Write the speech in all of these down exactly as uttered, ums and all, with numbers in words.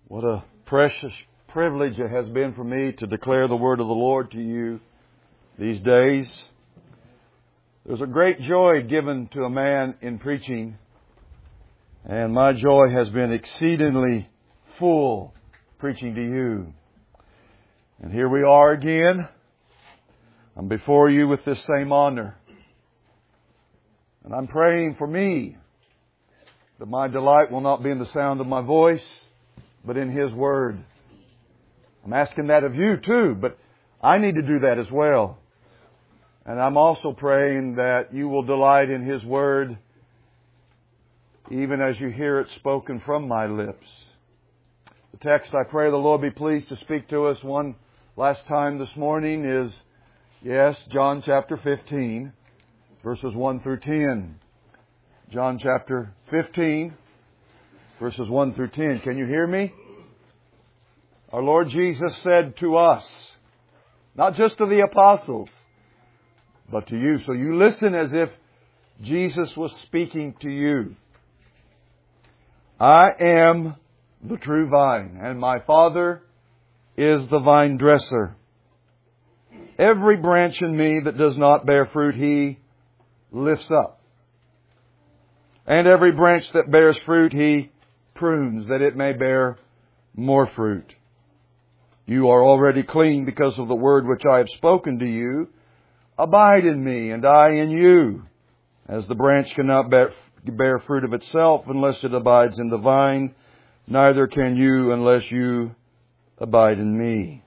What a precious privilege it has been for me to declare the word of the Lord to you these days. There's a great joy given to a man in preaching, and my joy has been exceedingly full preaching to you. And here we are again. I'm before you with this same honor. And I'm praying for me that my delight will not be in the sound of my voice, but in His Word. I'm asking that of you too, but I need to do that as well. And I'm also praying that you will delight in His Word even as you hear it spoken from my lips. The text I pray the Lord be pleased to speak to us one last time this morning is, yes, John chapter fifteen, verses one through ten. John chapter fifteen, verses one through ten. Can you hear me? Our Lord Jesus said to us, not just to the apostles, but to you. So you listen as if Jesus was speaking to you. I am the true vine, and my Father is the vine dresser. Every branch in me that does not bear fruit, He lifts up. And every branch that bears fruit, He prunes, that it may bear more fruit. You are already clean because of the word which I have spoken to you. Abide in me, and I in you. As the branch cannot bear, bear fruit of itself unless it abides in the vine, neither can you unless you abide in me.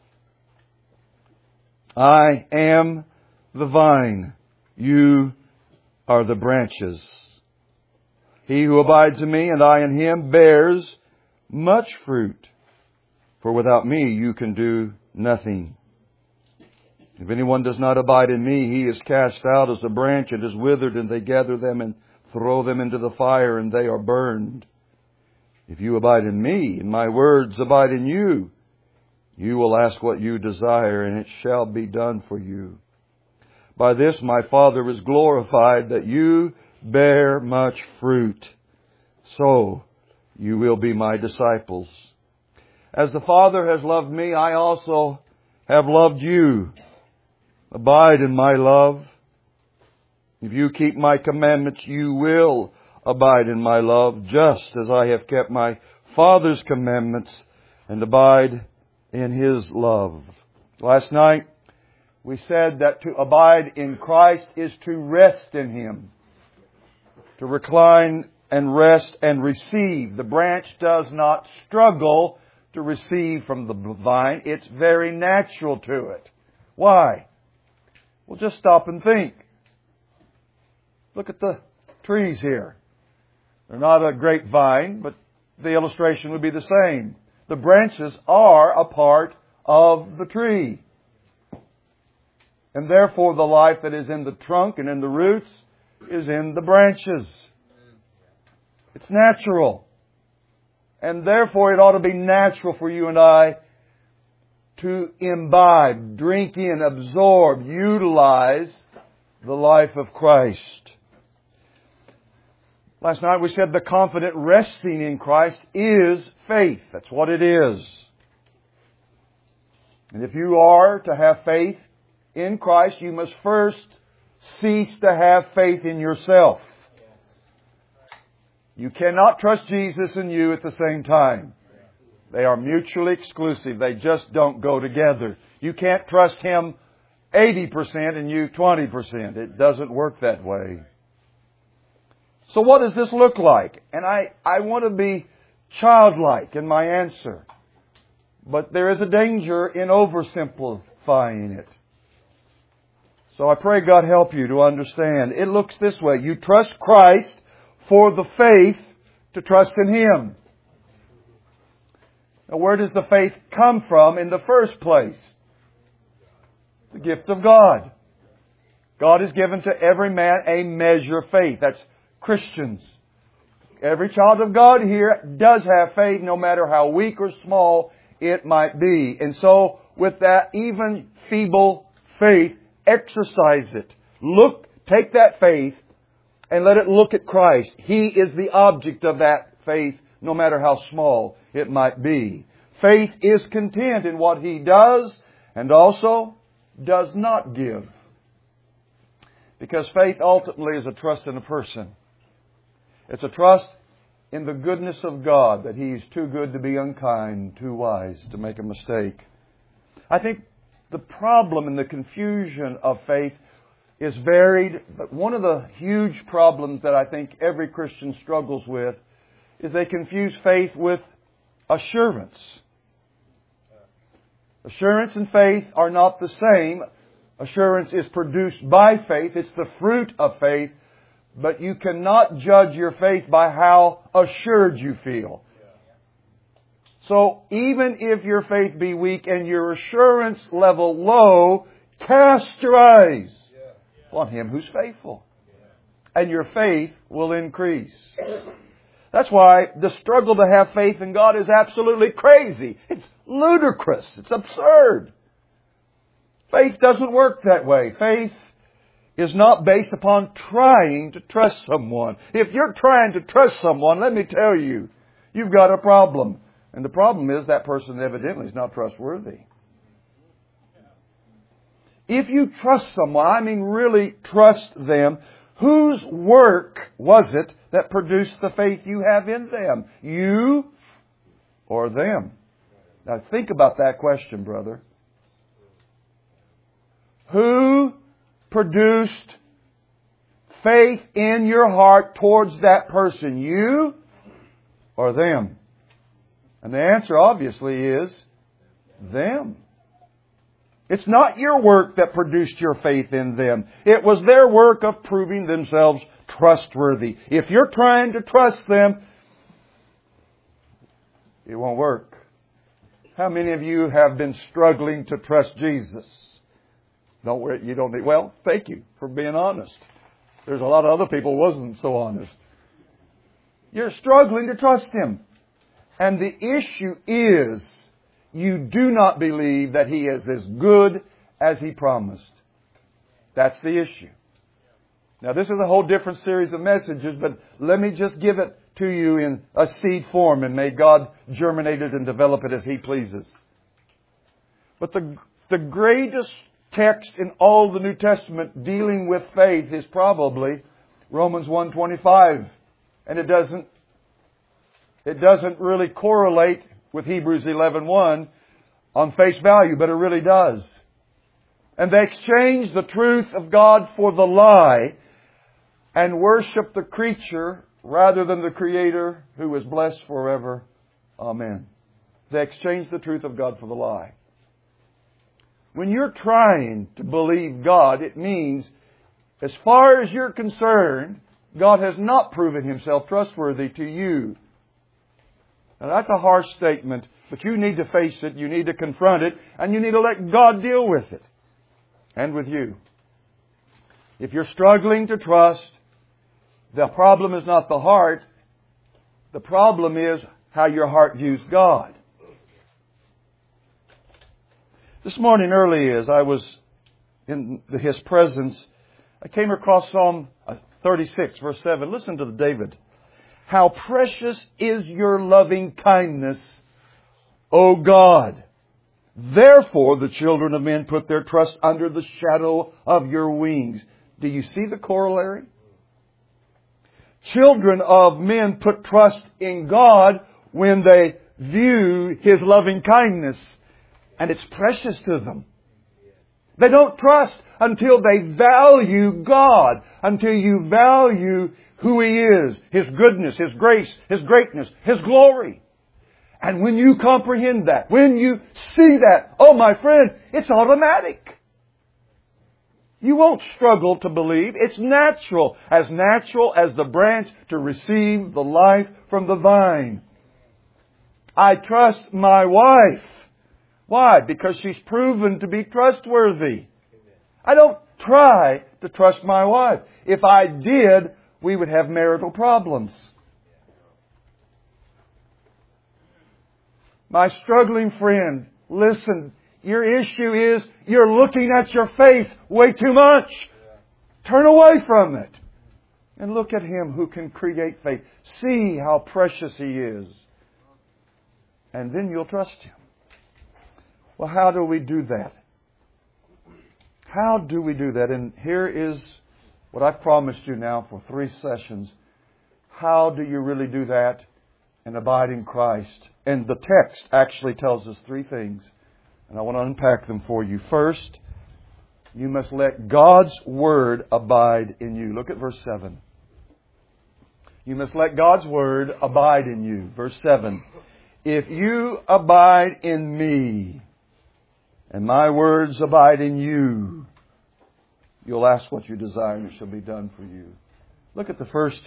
I am the vine. You are the branches. He who abides in me and I in him bears much fruit. For without me you can do nothing. If anyone does not abide in me, he is cast out as a branch and is withered, and they gather them and throw them into the fire, and they are burned. If you abide in me, and my words abide in you, you will ask what you desire, and it shall be done for you. By this my Father is glorified, that you bear much fruit. So you will be my disciples. As the Father has loved me, I also have loved you. Abide in my love. If you keep my commandments, you will abide in my love, just as I have kept my Father's commandments and abide in His love. Last night, we said that to abide in Christ is to rest in Him. To recline and rest and receive. The branch does not struggle to receive from the vine. It's very natural to it. Why? Well, just stop and think. Look at the trees here. They're not a grapevine, but the illustration would be the same. The branches are a part of the tree. And therefore the life that is in the trunk and in the roots is in the branches. It's natural. And therefore it ought to be natural for you and I to imbibe, drink in, absorb, utilize the life of Christ. Last night we said the confident resting in Christ is faith. That's what it is. And if you are to have faith in Christ, you must first cease to have faith in yourself. You cannot trust Jesus and you at the same time. They are mutually exclusive. They just don't go together. You can't trust Him eighty percent and you twenty percent. It doesn't work that way. So what does this look like? And I, I want to be childlike in my answer. But there is a danger in oversimplifying it. So I pray God help you to understand. It looks this way. You trust Christ for the faith to trust in Him. Now, where does the faith come from in the first place? The gift of God. God has given to every man a measure of faith. That's Christians. Every child of God here does have faith, no matter how weak or small it might be. And so, with that even feeble faith, exercise it. Look, take that faith and let it look at Christ. He is the object of that faith, no matter how small it might be. Faith is content in what He does and also does not give. Because faith ultimately is a trust in a person. It's a trust in the goodness of God, that He's too good to be unkind, too wise to make a mistake. I think the problem and the confusion of faith is varied, but one of the huge problems that I think every Christian struggles with is they confuse faith with assurance. Assurance and faith are not the same. Assurance is produced by faith. It's the fruit of faith. But you cannot judge your faith by how assured you feel. So even if your faith be weak and your assurance level low, cast your eyes on Him who's faithful. And your faith will increase. That's why the struggle to have faith in God is absolutely crazy. It's ludicrous. It's absurd. Faith doesn't work that way. Faith is not based upon trying to trust someone. If you're trying to trust someone, let me tell you, you've got a problem. And the problem is that person evidently is not trustworthy. If you trust someone, I mean really trust them, whose work was it that produced the faith you have in them? You or them? Now think about that question, brother. Who produced faith in your heart towards that person? You or them? And the answer obviously is them. It's not your work that produced your faith in them. It was their work of proving themselves trustworthy. If you're trying to trust them, it won't work. How many of you have been struggling to trust Jesus? Don't worry, you don't need, well, thank you for being honest. There's a lot of other people who wasn't so honest. You're struggling to trust Him. And the issue is, you do not believe that He is as good as He promised. That's the issue. Now, this is a whole different series of messages, but let me just give it to you in a seed form, and may God germinate it and develop it as He pleases. But the, the greatest text in all the New Testament dealing with faith is probably Romans one twenty-five. And it doesn't, it doesn't really correlate with Hebrews eleven one on face value, but it really does. And they exchanged the truth of God for the lie and worship the creature rather than the Creator, who is blessed forever. Amen. They exchanged the truth of God for the lie. When you're trying to believe God, it means, as far as you're concerned, God has not proven Himself trustworthy to you. Now that's a harsh statement, but you need to face it, you need to confront it, and you need to let God deal with it. And with you. If you're struggling to trust, the problem is not the heart. The problem is how your heart views God. This morning early as I was in His presence, I came across Psalm thirty-six, verse seven. Listen to David. How precious is your loving kindness, O God. Therefore the children of men put their trust under the shadow of your wings. Do you see the corollary? Children of men put trust in God when they view His loving kindness. And it's precious to them. They don't trust until they value God, until you value who He is, His goodness, His grace, His greatness, His glory. And when you comprehend that, when you see that, oh my friend, it's automatic. You won't struggle to believe. It's natural, as natural as the branch to receive the life from the vine. I trust my wife. Why? Because she's proven to be trustworthy. I don't try to trust my wife. If I did, we would have marital problems. My struggling friend, listen, your issue is you're looking at your faith way too much. Turn away from it and look at Him who can create faith. See how precious He is. and then you'll trust Him. Well, how do we do that? How do we do that? And here is what I've promised you now for three sessions. How do you really do that and abide in Christ? And the text actually tells us three things. And I want to unpack them for you. First, you must let God's Word abide in you. Look at verse seven. You must let God's Word abide in you. Verse seven. If you abide in me, and my words abide in you, you'll ask what you desire and it shall be done for you. Look at the first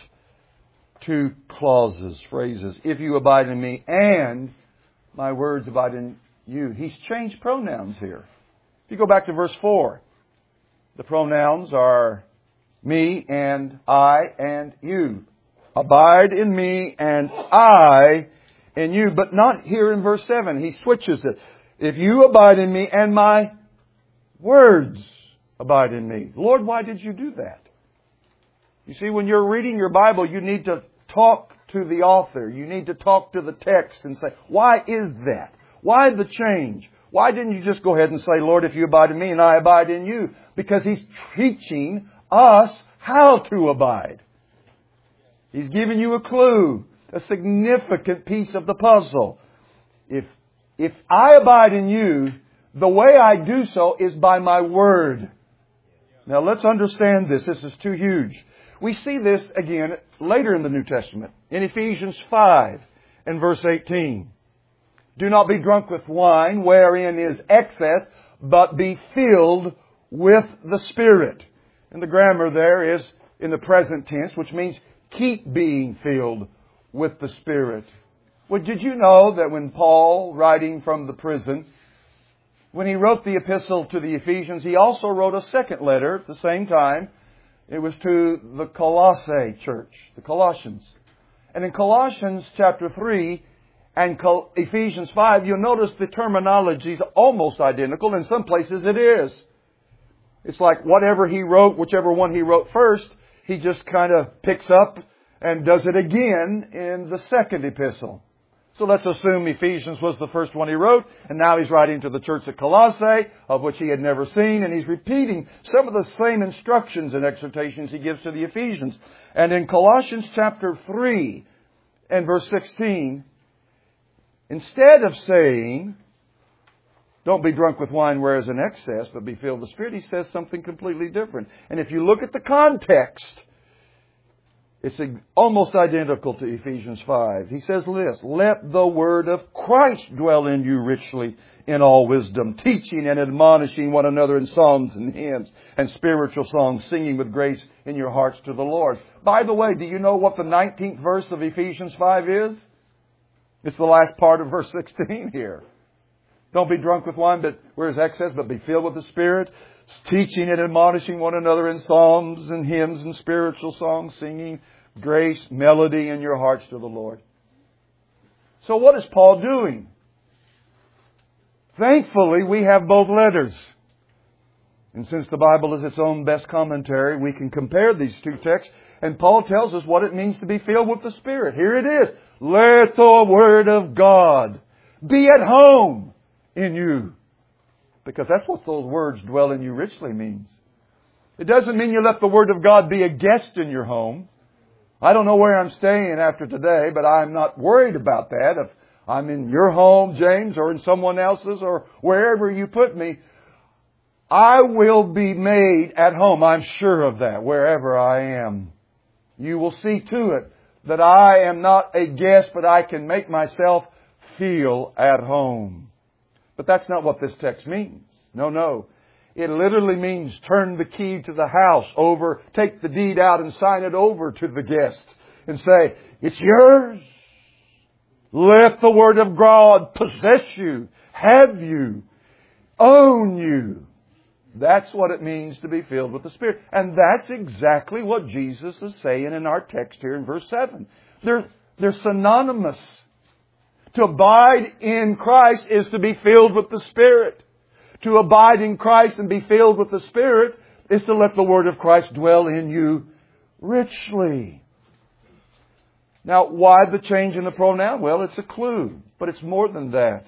two clauses, phrases. If you abide in me and my words abide in you. He's changed pronouns here. If you go back to verse four, the pronouns are me and I and you. Abide in me and I in you. But not here in verse seven. He switches it. If you abide in me and my words abide in me. Lord, why did you do that? You see, when you're reading your Bible, you need to talk to the author. You need to talk to the text and say, why is that? Why the change? Why didn't you just go ahead and say, Lord, if you abide in me and I abide in you? Because He's teaching us how to abide. He's giving you a clue, a significant piece of the puzzle. If If I abide in you, the way I do so is by my word. Now let's understand this. This is too huge. We see this again later in the New Testament. In Ephesians five and verse eighteen. Do not be drunk with wine, wherein is excess, but be filled with the Spirit. And the grammar there is in the present tense, which means keep being filled with the Spirit. Well, did you know that when Paul, writing from the prison, when he wrote the epistle to the Ephesians, he also wrote a second letter at the same time. It was to the Colossae church, the Colossians. And in Colossians chapter three and Ephesians five, you'll notice the terminology is almost identical. In some places it is. It's like whatever he wrote, whichever one he wrote first, he just kind of picks up and does it again in the second epistle. So let's assume Ephesians was the first one he wrote, and now he's writing to the church at Colossae, of which he had never seen, and he's repeating some of the same instructions and exhortations he gives to the Ephesians. And in Colossians chapter three and verse sixteen, instead of saying, don't be drunk with wine where is in excess, but be filled with the Spirit, he says something completely different. And if you look at the context, it's almost identical to Ephesians five. He says this, let the word of Christ dwell in you richly in all wisdom, teaching and admonishing one another in psalms and hymns and spiritual songs, singing with grace in your hearts to the Lord. By the way, do you know what the nineteenth verse of Ephesians five is? It's the last part of verse sixteen here. Don't be drunk with wine, but where is excess, but be filled with the Spirit, teaching and admonishing one another in psalms and hymns and spiritual songs, singing grace, melody in your hearts to the Lord. So what is Paul doing? Thankfully, we have both letters. And since the Bible is its own best commentary, we can compare these two texts. And Paul tells us what it means to be filled with the Spirit. Here it is. Let the Word of God be at home in you. Because that's what those words dwell in you richly means. It doesn't mean you let the Word of God be a guest in your home. I don't know where I'm staying after today, but I'm not worried about that. If I'm in your home, James, or in someone else's, or wherever you put me, I will be made at home. I'm sure of that, wherever I am. You will see to it that I am not a guest, but I can make myself feel at home. But that's not what this text means. No, no. It literally means turn the key to the house over, take the deed out and sign it over to the guest and say, it's yours. Let the Word of God possess you, have you, own you. That's what it means to be filled with the Spirit. And that's exactly what Jesus is saying in our text here in verse seven. They're, they're synonymous. To abide in Christ is to be filled with the Spirit. To abide in Christ and be filled with the Spirit is to let the Word of Christ dwell in you richly. Now, why the change in the pronoun? Well, it's a clue, but it's more than that.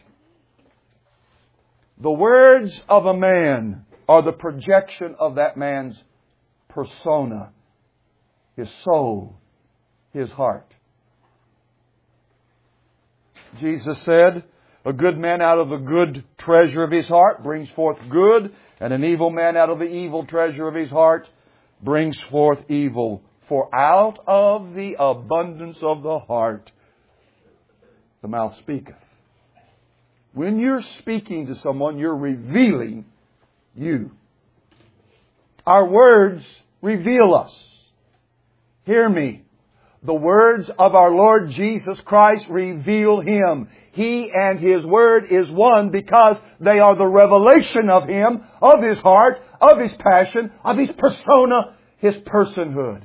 The words of a man are the projection of that man's persona, his soul, his heart. Jesus said, a good man out of the good treasure of his heart brings forth good, and an evil man out of the evil treasure of his heart brings forth evil. For out of the abundance of the heart, the mouth speaketh. When you're speaking to someone, you're revealing you. Our words reveal us. Hear me. The words of our Lord Jesus Christ reveal Him. He and His Word is one because they are the revelation of Him, of His heart, of His passion, of His persona, His personhood.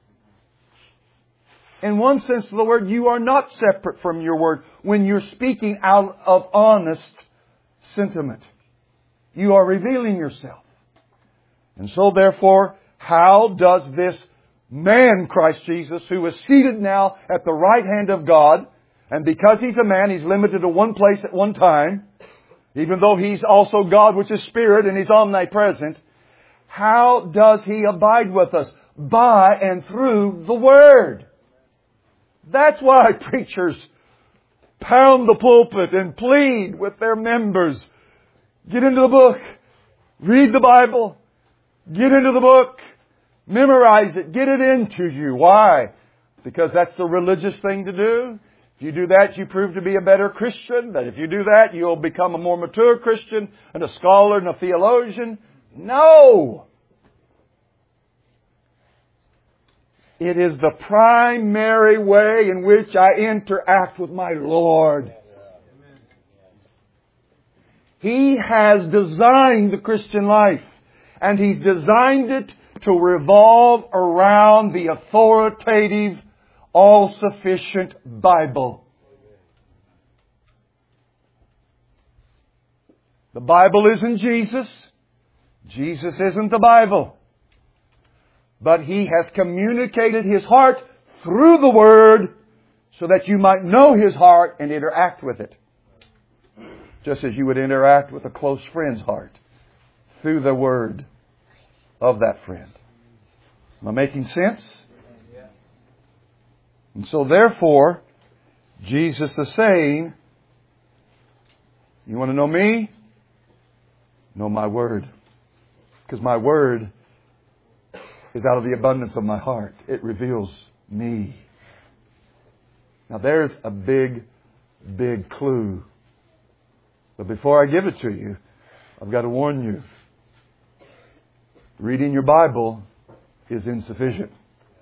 In one sense of the word, you are not separate from your word when you're speaking out of honest sentiment. You are revealing yourself. And so therefore, how does this man, Christ Jesus, who is seated now at the right hand of God, and because He's a man, He's limited to one place at one time, even though He's also God, which is Spirit, and He's omnipresent, how does He abide with us? By and through the Word. That's why preachers pound the pulpit and plead with their members. Get into the book. Read the Bible. Get into the book. Memorize it. Get it into you. Why? Because that's the religious thing to do. If you do that, you prove to be a better Christian. That if you do that, you'll become a more mature Christian and a scholar and a theologian. No! It is the primary way in which I interact with my Lord. He has designed the Christian life, and He's designed it to revolve around the authoritative, all-sufficient Bible. The Bible isn't Jesus. Jesus isn't the Bible. But He has communicated His heart through the Word so that you might know His heart and interact with it. Just as you would interact with a close friend's heart through the Word of that friend. Am I making sense? And so therefore, Jesus is saying, you want to know me? Know my Word. Because my Word is out of the abundance of my heart. It reveals me. Now there's a big, big clue. But before I give it to you, I've got to warn you. Reading your Bible is insufficient.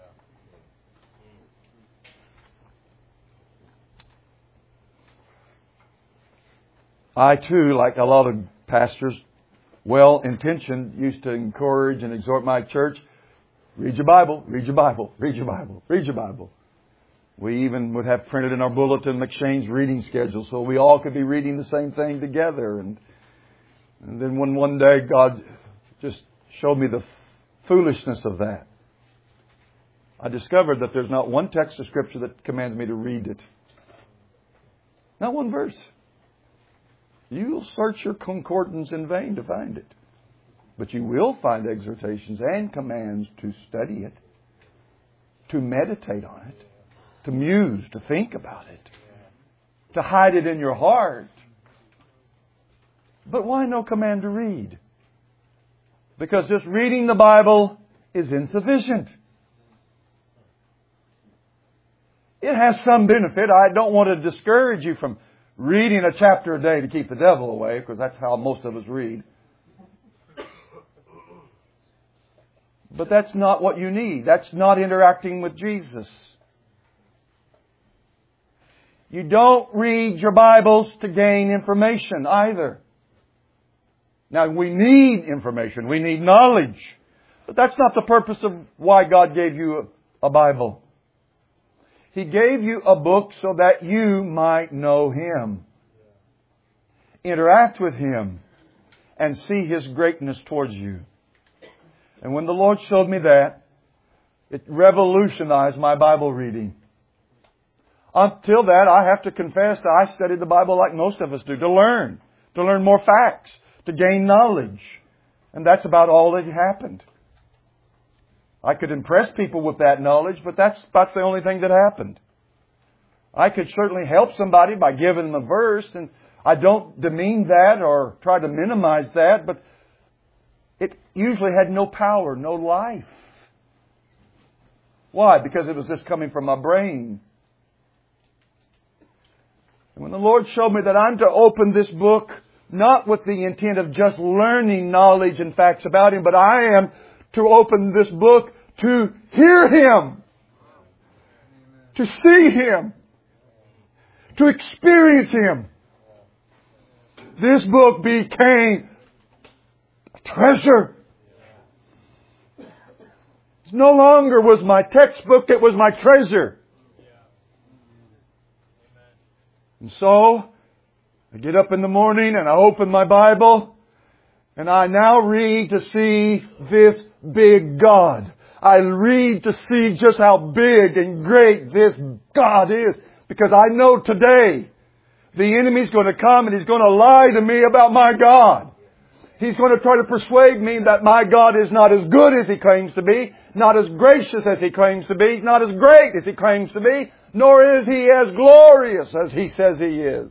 I too, like a lot of pastors, well-intentioned, used to encourage and exhort my church, read your Bible, read your Bible, read your Bible, read your Bible. We even would have printed in our bulletin McShane's reading schedule so we all could be reading the same thing together. And, and then when one day God just showed me the foolishness of that, I discovered that there's not one text of Scripture that commands me to read it. Not one verse. You'll search your concordance in vain to find it. But you will find exhortations and commands to study it, to meditate on it, to muse, to think about it, to hide it in your heart. But why no command to read? Because just reading the Bible is insufficient. It has some benefit. I don't want to discourage you from reading a chapter a day to keep the devil away, because that's how most of us read. But that's not what you need. That's not interacting with Jesus. You don't read your Bibles to gain information either. Now, we need information. We need knowledge. But that's not the purpose of why God gave you a Bible. He gave you a book so that you might know Him, interact with Him, and see His greatness towards you. And when the Lord showed me that, it revolutionized my Bible reading. Until that, I have to confess that I studied the Bible like most of us do, to learn, to learn more facts, to gain knowledge. And that's about all that happened. I could impress people with that knowledge, but that's about the only thing that happened. I could certainly help somebody by giving them a verse, and I don't demean that or try to minimize that, but it usually had no power, no life. Why? Because it was just coming from my brain. And when the Lord showed me that I'm to open this book, not with the intent of just learning knowledge and facts about Him, but I am to open this book to hear Him, to see Him, to experience Him. This book became a treasure. It no longer was my textbook, it was my treasure. And so, I get up in the morning and I open my Bible and I now read to see this big God. I read to see just how big and great this God is. Because I know today the enemy's going to come and he's going to lie to me about my God. He's going to try to persuade me that my God is not as good as He claims to be, not as gracious as He claims to be, not as great as He claims to be, nor is He as glorious as He says He is.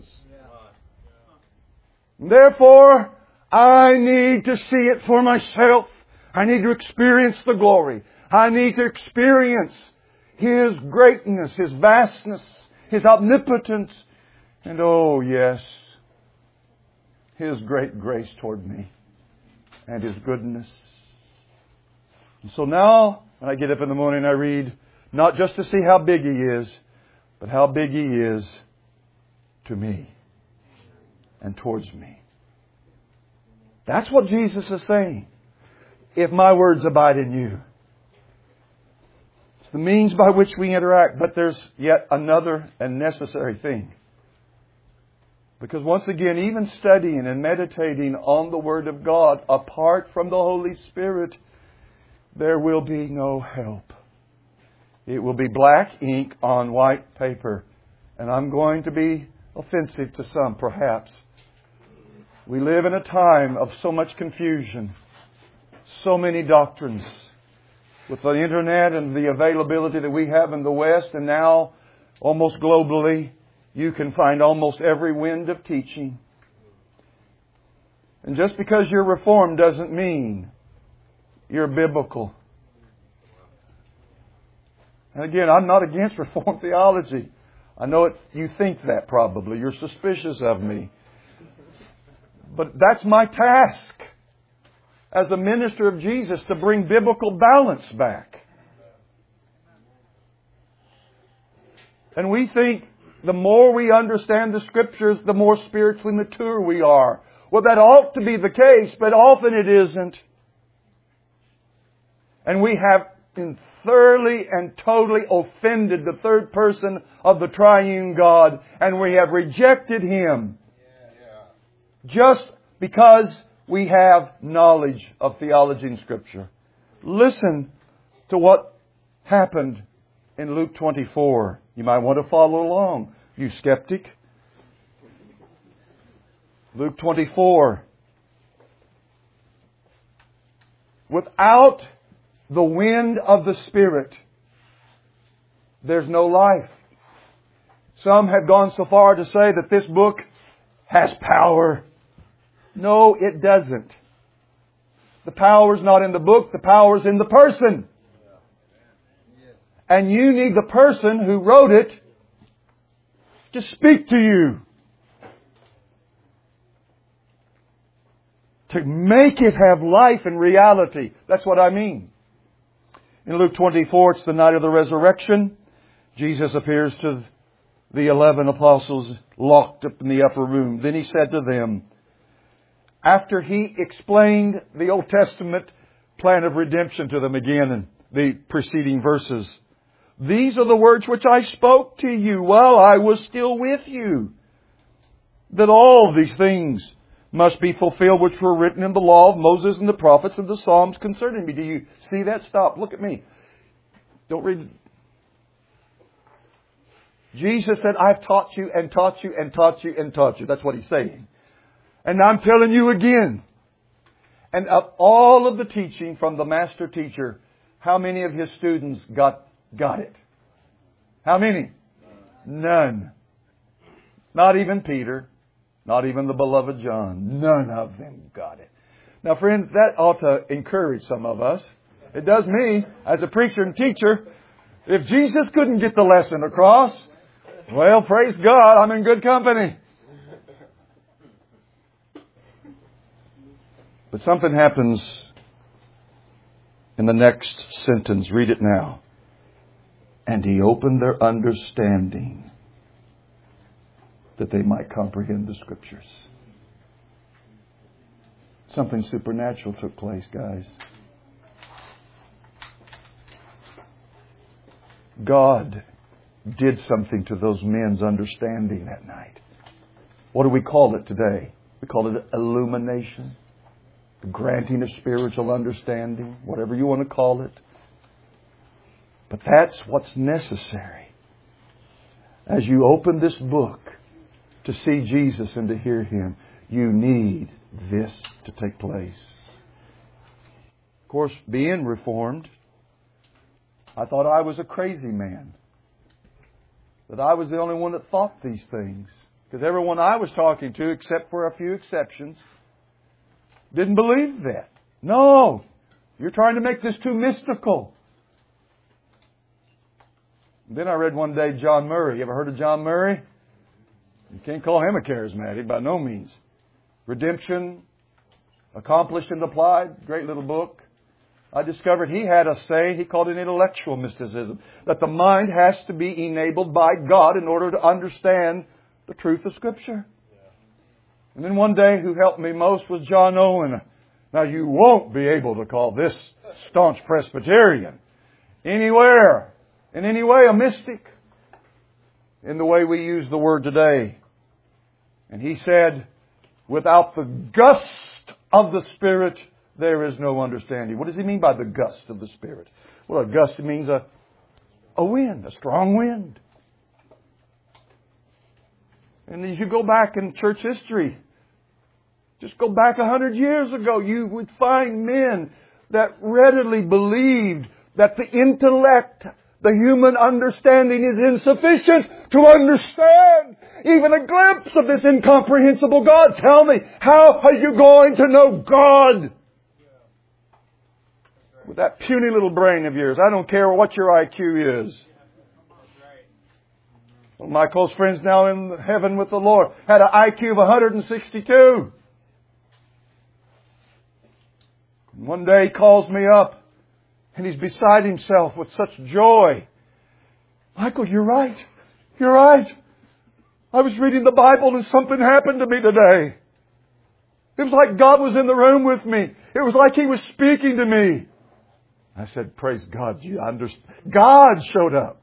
Therefore, I need to see it for myself. I need to experience the glory. I need to experience His greatness, His vastness, His omnipotence, and oh yes, His great grace toward me and His goodness. And so now, when I get up in the morning, I read not just to see how big He is, but how big He is to me and towards me. That's what Jesus is saying. If my words abide in you. It's the means by which we interact, but there's yet another and necessary thing. Because once again, even studying and meditating on the Word of God apart from the Holy Spirit, there will be no help. It will be black ink on white paper. And I'm going to be offensive to some, perhaps. We live in a time of so much confusion, so many doctrines. With the Internet and the availability that we have in the West, and now almost globally, you can find almost every wind of teaching. And just because you're Reformed doesn't mean you're biblical. And again, I'm not against Reformed theology. I know it, you think that probably. You're suspicious of me. But that's my task as a minister of Jesus, to bring biblical balance back. And we think the more we understand the Scriptures, the more spiritually mature we are. Well, that ought to be the case, but often it isn't. And we have thoroughly and totally offended the third person of the triune God, and we have rejected Him just because we have knowledge of theology and Scripture. Listen to what happened in Luke twenty-four. You might want to follow along, you skeptic. Luke twenty-four. Without the wind of the Spirit, there's no life. Some have gone so far to say that this book has power. No, it doesn't. The power's not in the book, the power's in the person. And you need the person who wrote it to speak to you. To make it have life and reality. That's what I mean. In Luke twenty-four, it's the night of the resurrection. Jesus appears to the eleven apostles locked up in the upper room. Then He said to them, after He explained the Old Testament plan of redemption to them again in the preceding verses, these are the words which I spoke to you while I was still with you, that all these things must be fulfilled which were written in the law of Moses and the prophets and the Psalms concerning me. Do you see that? Stop. Look at me. Don't read. Jesus said, I've taught you and taught you and taught you and taught you. That's what He's saying. And I'm telling you again. And of all of the teaching from the master teacher, how many of His students got, got it? How many? None. Not even Peter. Not even the beloved John. None of them got it. Now, friends, that ought to encourage some of us. It does me as a preacher and teacher. If Jesus couldn't get the lesson across, well, praise God, I'm in good company. But something happens in the next sentence. Read it now. And He opened their understanding that they might comprehend the Scriptures. Something supernatural took place, guys. God did something to those men's understanding that night. What do we call it today? We call it illumination. The granting of spiritual understanding. Whatever you want to call it. But that's what's necessary. As you open this book to see Jesus and to hear Him, you need this to take place. Of course, being reformed, I thought I was a crazy man. That I was the only one that thought these things. Because everyone I was talking to, except for a few exceptions, didn't believe that. No! You're trying to make this too mystical. Then I read one day John Murray. You ever heard of John Murray? You can't call him a charismatic by no means. Redemption, Accomplished and Applied, great little book. I discovered he had a saying, he called it intellectual mysticism, that the mind has to be enabled by God in order to understand the truth of Scripture. And then one day who helped me most was John Owen. Now you won't be able to call this staunch Presbyterian anywhere, in any way a mystic, in the way we use the word today. And he said, without the gust of the Spirit, there is no understanding. What does he mean by the gust of the Spirit? Well, a gust means a, a wind, a strong wind. And as you go back in church history, just go back a hundred years ago, you would find men that readily believed that the intellect, the human understanding is insufficient to understand even a glimpse of this incomprehensible God. Tell me, how are you going to know God? With that puny little brain of yours. I don't care what your I Q is. One of my close friends now in heaven with the Lord had an I Q of one hundred sixty-two. One day he calls me up and he's beside himself with such joy. Michael, you're right. You're right. I was reading the Bible and something happened to me today. It was like God was in the room with me. It was like He was speaking to me. I said, praise God, you understand. God showed up.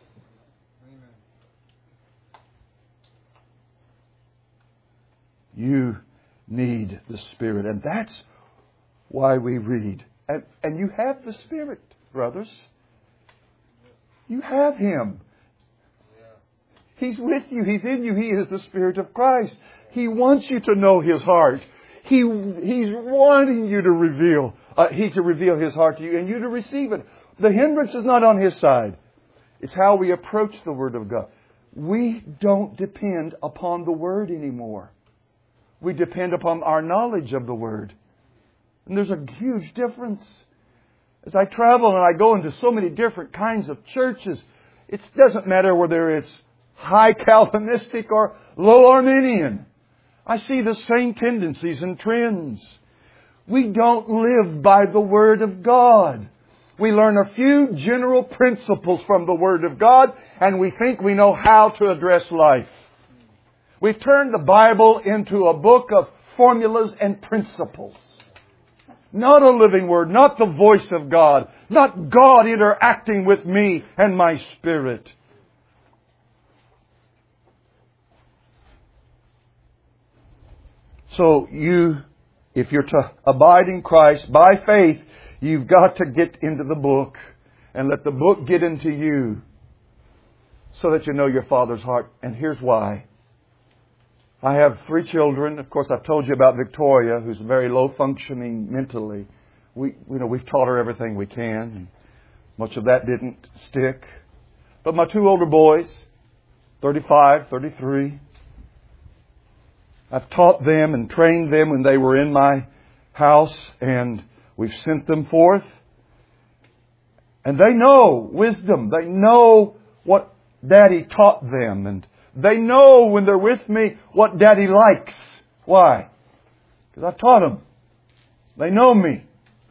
You need the Spirit. And that's why we read. And, and you have the Spirit, brothers. You have Him. He's with you. He's in you. He is the Spirit of Christ. He wants you to know His heart. He, he's wanting you to reveal, uh, He to reveal His heart to you and you to receive it. The hindrance is not on His side. It's how we approach the Word of God. We don't depend upon the Word anymore. We depend upon our knowledge of the Word. And there's a huge difference. As I travel and I go into so many different kinds of churches, it doesn't matter whether it's high Calvinistic or low Arminian. I see the same tendencies and trends. We don't live by the Word of God. We learn a few general principles from the Word of God and we think we know how to address life. We've turned the Bible into a book of formulas and principles. Not a living Word, not the voice of God, not God interacting with me and my spirit. So you, if you're to abide in Christ by faith, you've got to get into the book and let the book get into you. so that you know your Father's heart. And here's why. I have three children. Of course, I've told you about Victoria, who's very low functioning mentally. We, you know, we've taught her everything we can. And much of that didn't stick. But my two older boys, thirty-five, thirty-three, I've taught them and trained them when they were in my house, and we've sent them forth. And they know wisdom. They know what Daddy taught them. And they know when they're with me what Daddy likes. Why? Because I've taught them. They know me.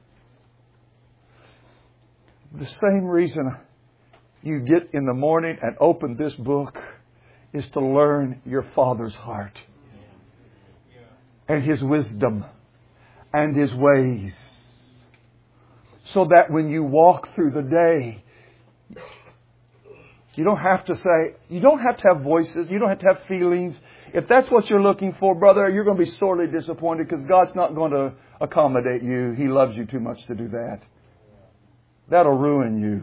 The same reason you get in the morning and open this book is to learn your Father's heart and His wisdom and His ways, so that when you walk through the day, you don't have to say, you don't have to have voices, you don't have to have feelings. If that's what you're looking for, brother, you're going to be sorely disappointed, because God's not going to accommodate you. He loves you too much to do that. That'll ruin you.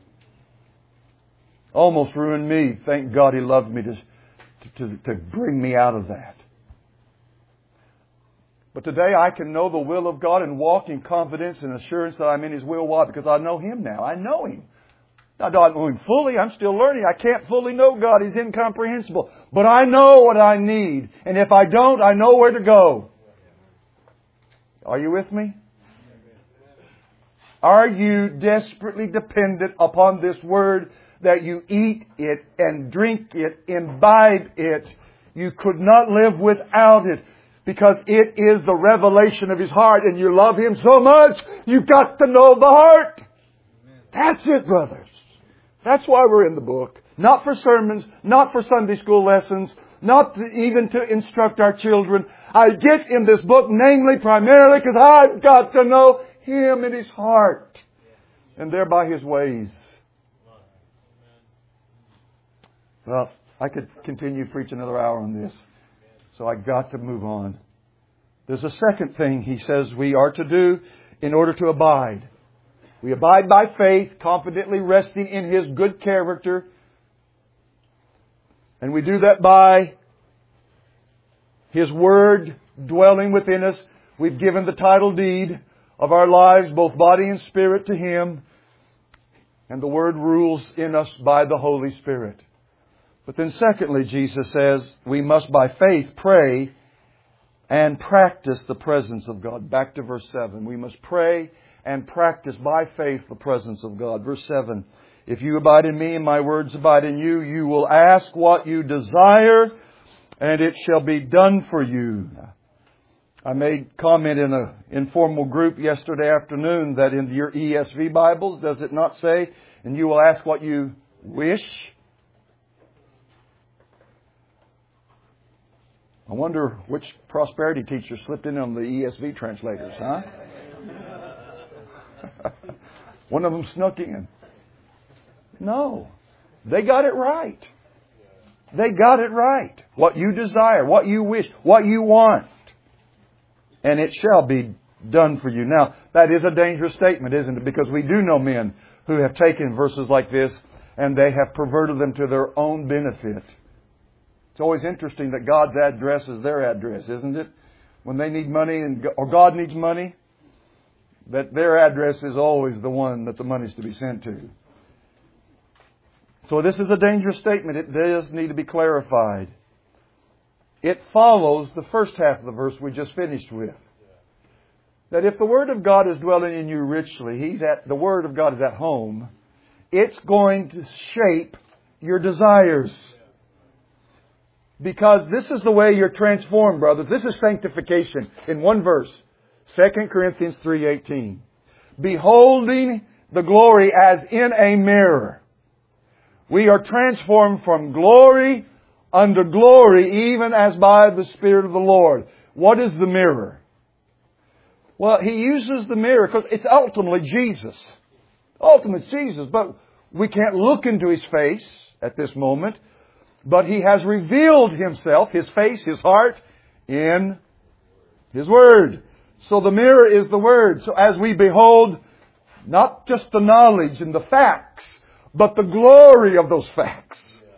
Almost ruined me. Thank God He loved me to, to, to bring me out of that. But today I can know the will of God and walk in confidence and assurance that I'm in His will. Why? Because I know Him now. I know Him. I don't know Him fully. I'm still learning. I can't fully know God. He's incomprehensible. But I know what I need. And if I don't, I know where to go. Are you with me? Are you desperately dependent upon this Word, that you eat it and drink it, imbibe it? You could not live without it, because it is the revelation of His heart, and you love Him so much, you've got to know the heart. That's it, brothers. That's why we're in the book. Not for sermons, not for Sunday school lessons, not to, even to instruct our children. I get in this book namely, primarily, because I've got to know Him and His heart, and thereby His ways. Well, I could continue to preach another hour on this, so I've got to move on. There's a second thing He says we are to do in order to abide. We abide by faith, confidently resting in His good character. And we do that by His Word dwelling within us. We've given the title deed of our lives, both body and spirit, to Him. And the Word rules in us by the Holy Spirit. But then secondly, Jesus says we must by faith pray and practice the presence of God. Back to verse seven. We must pray and practice by faith the presence of God. Verse seven. If you abide in me and my words abide in you, you will ask what you desire, and it shall be done for you. I made comment in an informal group yesterday afternoon that in your E S V Bibles, does it not say, and you will ask what you wish? I wonder which prosperity teacher slipped in on the E S V translators, huh? One of them snuck in. No. They got it right. They got it right. What you desire, what you wish, what you want. And it shall be done for you. Now, that is a dangerous statement, isn't it? Because we do know men who have taken verses like this and they have perverted them to their own benefit. It's always interesting that God's address is their address, isn't it? When they need money and or God needs money, that their address is always the one that the money's to be sent to. So this is a dangerous statement. It does need to be clarified. It follows the first half of the verse we just finished with. That if the Word of God is dwelling in you richly, He's at the Word of God is at home, it's going to shape your desires. Because this is the way you're transformed, brothers. This is sanctification in one verse. Second Corinthians three eighteen. Beholding the glory as in a mirror. We are transformed from glory unto glory, even as by the Spirit of the Lord. What is the mirror? Well, He uses the mirror because it's ultimately Jesus. Ultimately Jesus. But we can't look into His face at this moment. But He has revealed Himself, His face, His heart, in His Word. So the mirror is the Word. So as we behold not just the knowledge and the facts, but the glory of those facts.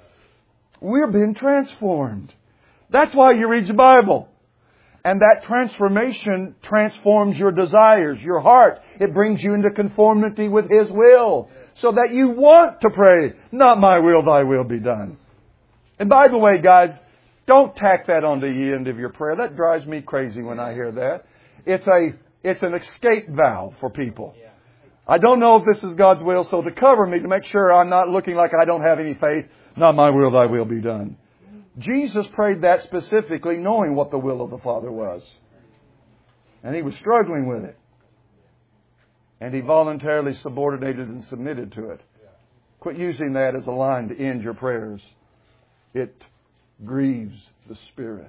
We're being transformed. That's why you read the Bible. And that transformation transforms your desires, your heart. It brings you into conformity with His will. So that you want to pray, not my will, thy will be done. And by the way, guys, don't tack that on the end of your prayer. That drives me crazy when I hear that. It's a, it's an escape valve for people. I don't know if this is God's will, so to cover me, to make sure I'm not looking like I don't have any faith, not my will, thy will be done. Jesus prayed that specifically knowing what the will of the Father was. And He was struggling with it. And He voluntarily subordinated and submitted to it. Quit using that as a line to end your prayers. It grieves the Spirit.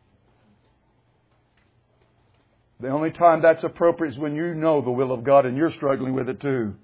The only time that's appropriate is when you know the will of God and you're struggling with it too.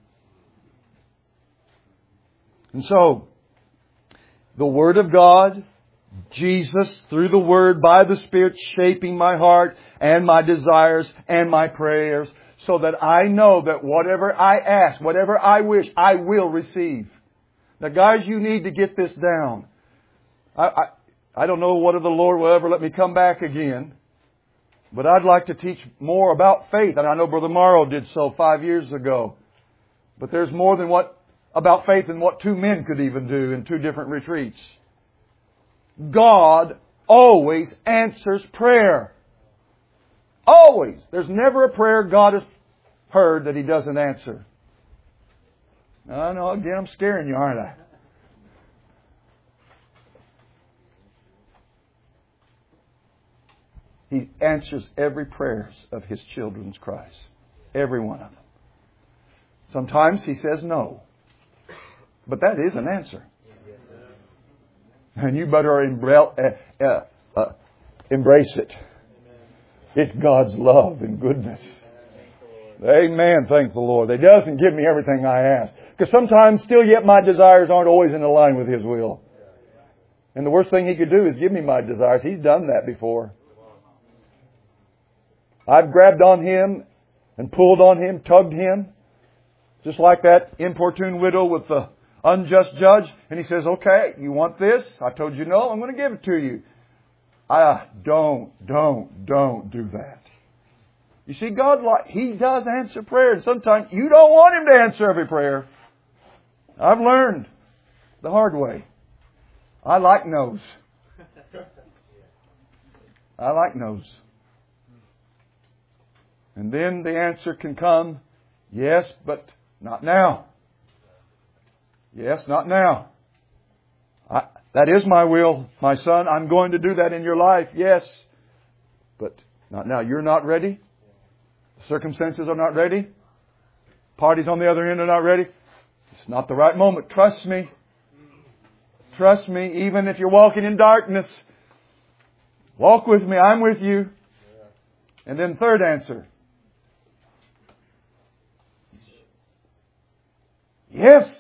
And so, the Word of God, Jesus, through the Word, by the Spirit, shaping my heart and my desires and my prayers, so that I know that whatever I ask, whatever I wish, I will receive. Now, guys, you need to get this down. I, I, I don't know whether the Lord will ever let me come back again. But I'd like to teach more about faith. And I know Brother Morrow did so five years ago. But there's more than what about faith than what two men could even do in two different retreats. God always answers prayer. Always. There's never a prayer God has heard that He doesn't answer. Now, I know, again, I'm scaring you, aren't I? He answers every prayer of His children's cries. Every one of them. Sometimes He says no. But that is an answer. And you better embra- uh, uh, uh, embrace it. It's God's love and goodness. Amen. Thank the Lord. He doesn't give me everything I ask. Because sometimes still yet my desires aren't always in line with His will. And the worst thing He could do is give me my desires. He's done that before. I've grabbed on Him and pulled on Him, tugged Him. Just like that importune widow with the unjust judge. And He says, okay, you want this? I told you no, I'm going to give it to you. Ah, don't, don't, don't do that. You see, God, He does answer prayer. And sometimes you don't want Him to answer every prayer. I've learned the hard way. I like no's. I like no's. And then the answer can come, yes, but not now. Yes, not now. I, that is my will, my son. I'm going to do that in your life, yes. But not now. You're not ready. The circumstances are not ready. Parties on the other end are not ready. It's not the right moment. Trust me. Trust me, even if you're walking in darkness. Walk with me. I'm with you. And then third answer. Yes.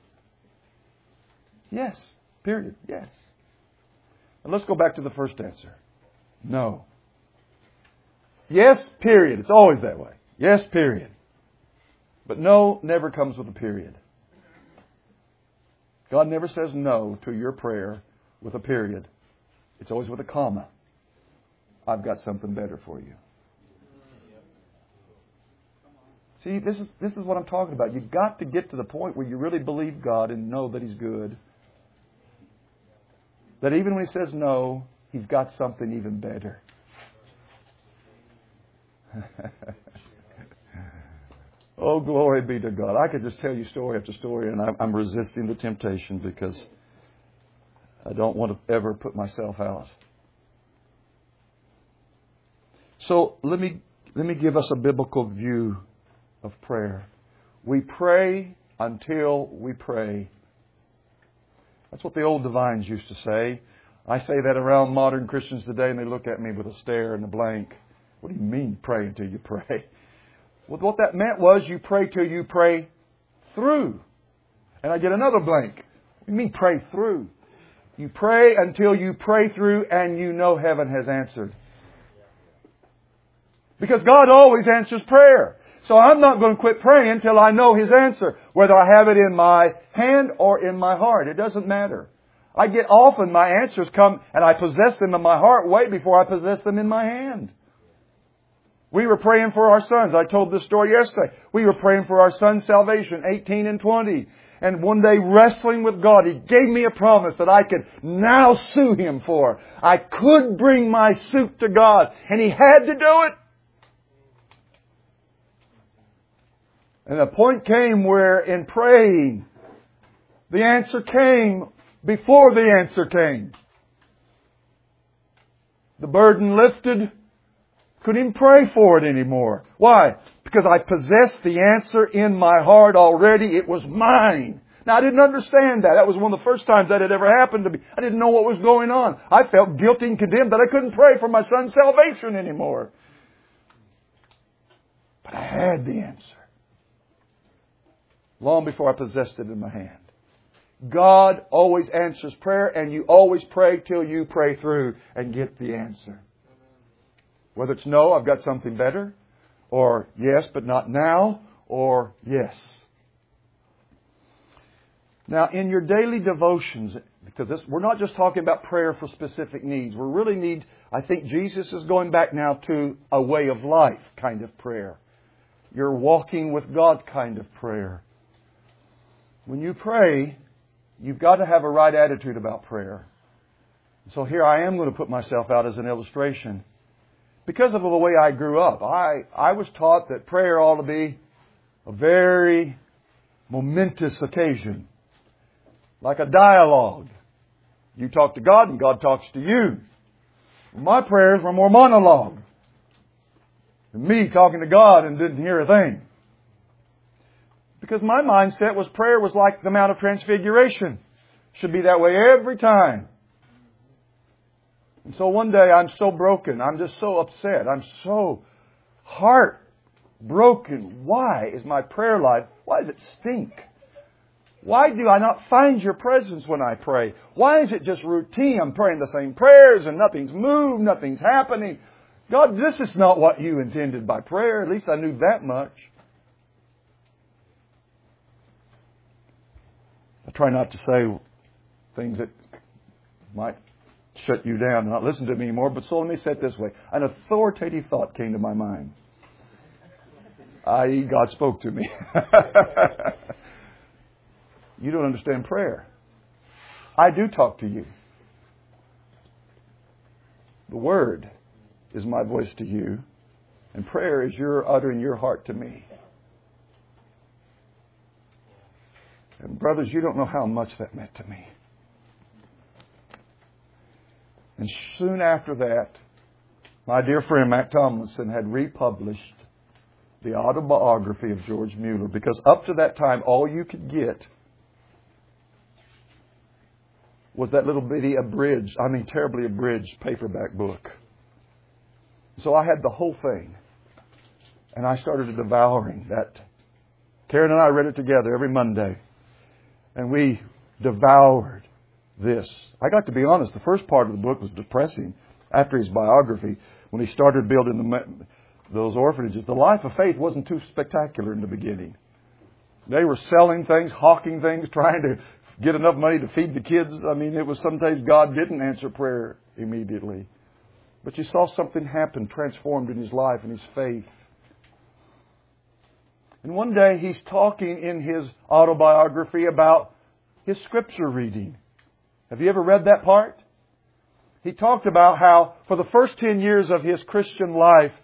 Yes. Period. Yes. And let's go back to the first answer. No. Yes, period. It's always that way. Yes, period. But no never comes with a period. God never says no to your prayer with a period. It's always with a comma. I've got something better for you. See, this is this is what I'm talking about. You've got to get to the point where you really believe God and know that He's good. That even when He says no, He's got something even better. Oh, glory be to God. I could just tell you story after story, and I'm, I'm resisting the temptation because I don't want to ever put myself out. So let me let me give us a biblical view of prayer. We pray until we pray. That's what the old divines used to say. I say that around modern Christians today, and they look at me with a stare and a blank. What do you mean, pray until you pray? Well, what that meant was you pray till you pray through. And I get another blank. What do you mean pray through? You pray until you pray through and you know heaven has answered. Because God always answers prayer. So I'm not going to quit praying until I know His answer. Whether I have it in my hand or in my heart. It doesn't matter. I get often my answers come and I possess them in my heart way before I possess them in my hand. We were praying for our sons. I told this story yesterday. We were praying for our son's salvation, eighteen and twenty. And one day wrestling with God, He gave me a promise that I could now sue Him for. I could bring my suit to God. And He had to do it. And the point came where in praying, the answer came before the answer came. The burden lifted. Couldn't even pray for it anymore. Why? Because I possessed the answer in my heart already. It was mine. Now, I didn't understand that. That was one of the first times that had ever happened to me. I didn't know what was going on. I felt guilty and condemned that I couldn't pray for my son's salvation anymore. But I had the answer long before I possessed it in my hand. God always answers prayer, and you always pray till you pray through and get the answer. Whether it's no, I've got something better, or yes, but not now, or yes. Now, in your daily devotions, because this, we're not just talking about prayer for specific needs. We really need, I think Jesus is going back now to a way of life kind of prayer. Your walking with God kind of prayer. When you pray, you've got to have a right attitude about prayer. So here I am going to put myself out as an illustration. Because of the way I grew up, I, I was taught that prayer ought to be a very momentous occasion. Like a dialogue. You talk to God and God talks to you. My prayers were more monologue. Me talking to God and didn't hear a thing. Because my mindset was prayer was like the Mount of Transfiguration. Should be that way every time. And so one day I'm so broken. I'm just so upset. I'm so heartbroken. Why is my prayer life, why does it stink? Why do I not find your presence when I pray? Why is it just routine? I'm praying the same prayers and nothing's moved, nothing's happening. God, this is not what you intended by prayer. At least I knew that much. I try not to say things that might shut you down and not listen to me anymore, but so let me say it this way. An authoritative thought came to my mind. that is, God spoke to me. You don't understand prayer. I do talk to you. The Word is my voice to you, and prayer is your uttering your heart to me. And brothers, you don't know how much that meant to me. And soon after that, my dear friend Matt Tomlinson had republished the autobiography of George Mueller, because up to that time, all you could get was that little bitty abridged, I mean terribly abridged paperback book. So I had the whole thing. And I started devouring that. Karen and I read it together every Monday. And we devoured this. I got to be honest, the first part of the book was depressing. After his biography, when he started building the, those orphanages, the life of faith wasn't too spectacular in the beginning. They were selling things, hawking things, trying to get enough money to feed the kids. I mean, it was sometimes God didn't answer prayer immediately. But you saw something happen, transformed in his life and his faith. And one day he's talking in his autobiography about his scripture reading. Have you ever read that part? He talked about how for the first ten years of his Christian life,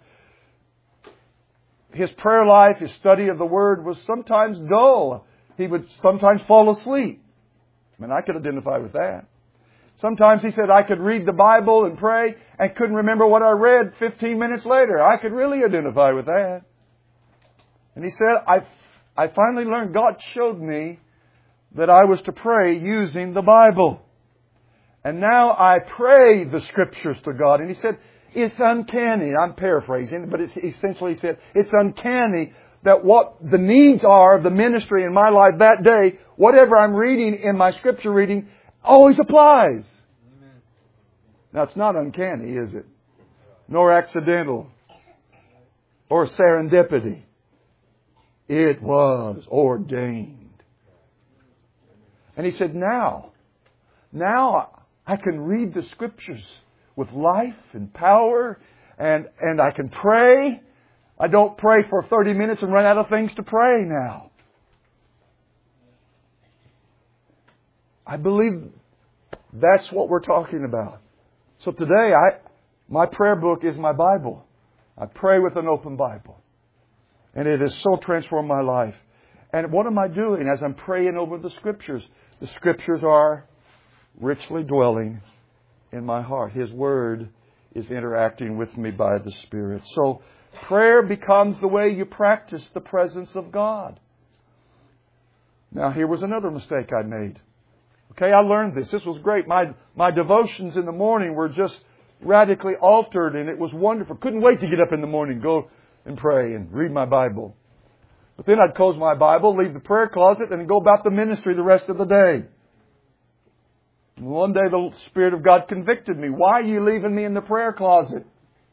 his prayer life, his study of the Word was sometimes dull. He would sometimes fall asleep. I mean, I could identify with that. Sometimes he said I could read the Bible and pray and couldn't remember what I read fifteen minutes later. I could really identify with that. And he said, I, I finally learned, God showed me that I was to pray using the Bible. And now I pray the Scriptures to God. And he said, it's uncanny. I'm paraphrasing, but it's essentially he said, it's uncanny that what the needs are of the ministry in my life that day, whatever I'm reading in my Scripture reading, always applies. Amen. Now, it's not uncanny, is it? Nor accidental. Or serendipity. It was ordained. And he said, now, Now I can read the Scriptures with life and power, and, and I can pray. I don't pray for thirty minutes and run out of things to pray now. I believe that's what we're talking about. So today, I my prayer book is my Bible. I pray with an open Bible. And it has so transformed my life. And what am I doing as I'm praying over the Scriptures? The Scriptures are richly dwelling in my heart. His Word is interacting with me by the Spirit. So prayer becomes the way you practice the presence of God. Now here was another mistake I made. Okay, I learned this. This was great. My my devotions in the morning were just radically altered, and it was wonderful. Couldn't wait to get up in the morning, go and pray and read my Bible. But then I'd close my Bible, leave the prayer closet, and go about the ministry the rest of the day. And one day the Spirit of God convicted me. Why are you leaving me in the prayer closet?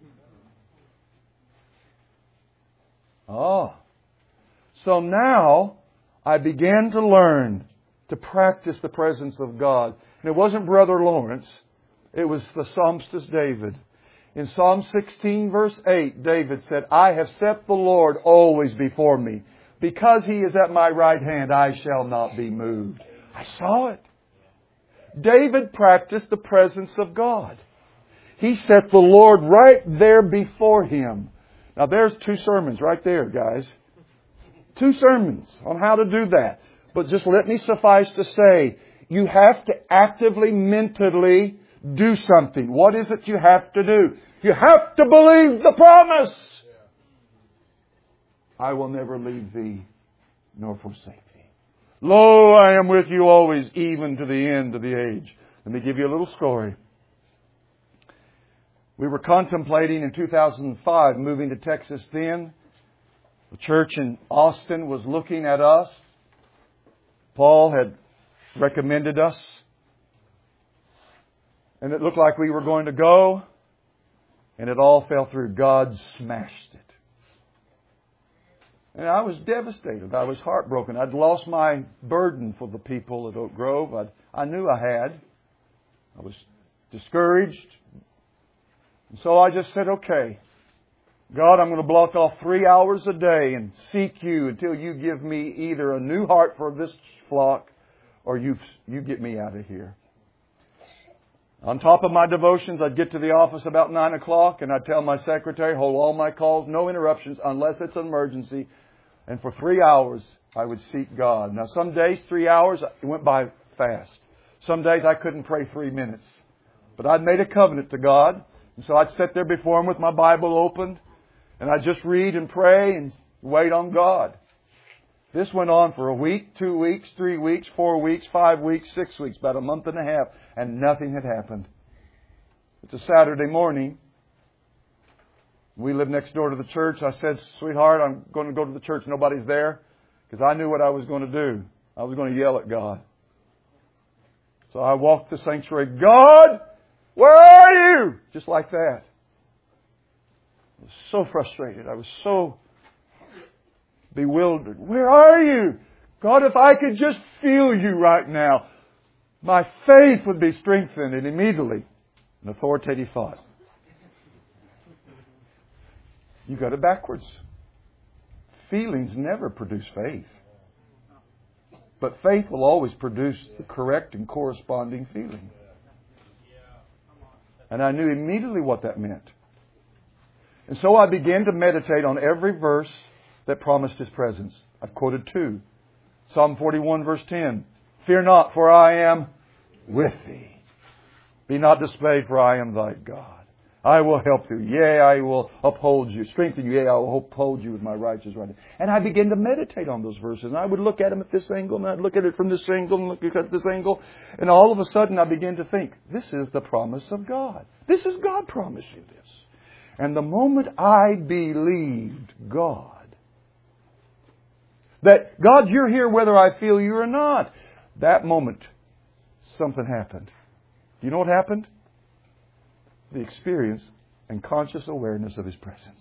Oh. So now I began to learn to practice the presence of God. And it wasn't Brother Lawrence. It was the psalmist David. In Psalm sixteen verse eight, David said, I have set the Lord always before me. Because He is at my right hand, I shall not be moved. I saw it. David practiced the presence of God. He set the Lord right there before him. Now there's two sermons right there, guys. Two sermons on how to do that. But just let me suffice to say, you have to actively, mentally do something. What is it you have to do? You have to believe the promise. I will never leave thee nor forsake thee. Lo, I am with you always, even to the end of the age. Let me give you a little story. We were contemplating in two thousand five moving to Texas then. The church in Austin was looking at us. Paul had recommended us. And it looked like we were going to go. And it all fell through. God smashed it. And I was devastated. I was heartbroken. I'd lost my burden for the people at Oak Grove. I'd, I knew I had. I was discouraged. And so I just said, okay, God, I'm going to block off three hours a day and seek You until You give me either a new heart for this flock or you, you get me out of here. On top of my devotions, I'd get to the office about nine o'clock and I'd tell my secretary, hold all my calls, no interruptions unless it's an emergency. And for three hours, I would seek God. Now, some days, three hours, it went by fast. Some days I couldn't pray three minutes. But I'd made a covenant to God. And so I'd sit there before Him with my Bible opened. And I'd just read and pray and wait on God. This went on for a week, two weeks, three weeks, four weeks, five weeks, six weeks, about a month and a half. And nothing had happened. It's a Saturday morning. We live next door to the church. I said, sweetheart, I'm going to go to the church. Nobody's there. Because I knew what I was going to do. I was going to yell at God. So I walked the sanctuary. God, where are You? Just like that. I was so frustrated. I was so bewildered. Where are You? God, if I could just feel You right now, my faith would be strengthened. And immediately, an authoritative thought. You got it backwards. Feelings never produce faith. But faith will always produce the correct and corresponding feeling. And I knew immediately what that meant. And so I began to meditate on every verse that promised His presence. I've quoted two. Psalm forty-one verse ten. Fear not, for I am with thee. Be not dismayed, for I am thy God. I will help you. Yea, I will uphold you. Strengthen you. Yea, I will uphold you with my righteous right hand. And I began to meditate on those verses. And I would look at them at this angle, and I'd look at it from this angle, and look at this angle. And all of a sudden I began to think, this is the promise of God. This is God promising this. And the moment I believed God, that God, You're here whether I feel You or not, that moment something happened. You know what happened? The experience and conscious awareness of His presence.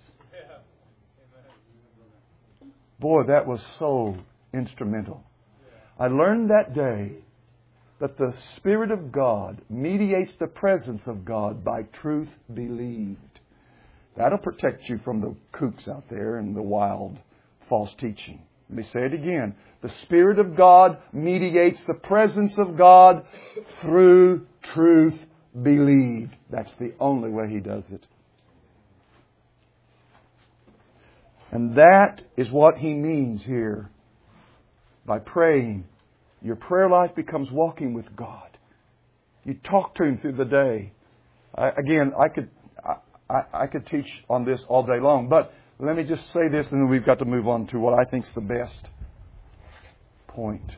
Boy, that was so instrumental. I learned that day that the Spirit of God mediates the presence of God by truth believed. That'll protect you from the kooks out there and the wild false teaching. Let me say it again. The Spirit of God mediates the presence of God through truth believed. That's the only way He does it. And that is what He means here by praying. Your prayer life becomes walking with God. You talk to Him through the day. I, again, I could I, I, I could teach on this all day long, but let me just say this, and then we've got to move on to what I think is the best point.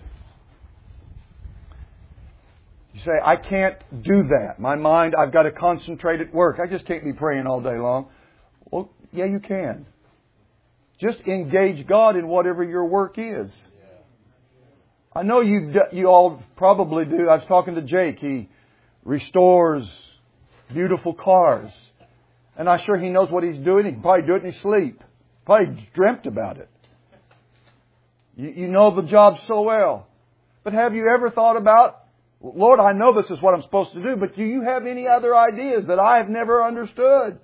You say, I can't do that. My mind, I've got to concentrate at work. I just can't be praying all day long. Well, yeah, you can. Just engage God in whatever your work is. I know you you all probably do. I was talking to Jake. He restores beautiful cars. And I'm sure he knows what he's doing. He can probably do it in his sleep. Probably dreamt about it. You, you know the job so well. But have you ever thought about, Lord, I know this is what I'm supposed to do, but do you have any other ideas that I have never understood?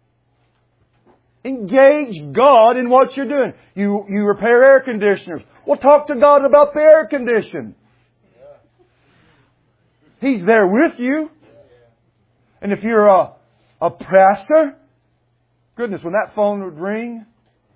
Engage God in what you're doing. You, you repair air conditioners. Well, talk to God about the air condition. He's there with you. And if you're a, a pastor, goodness, when that phone would ring,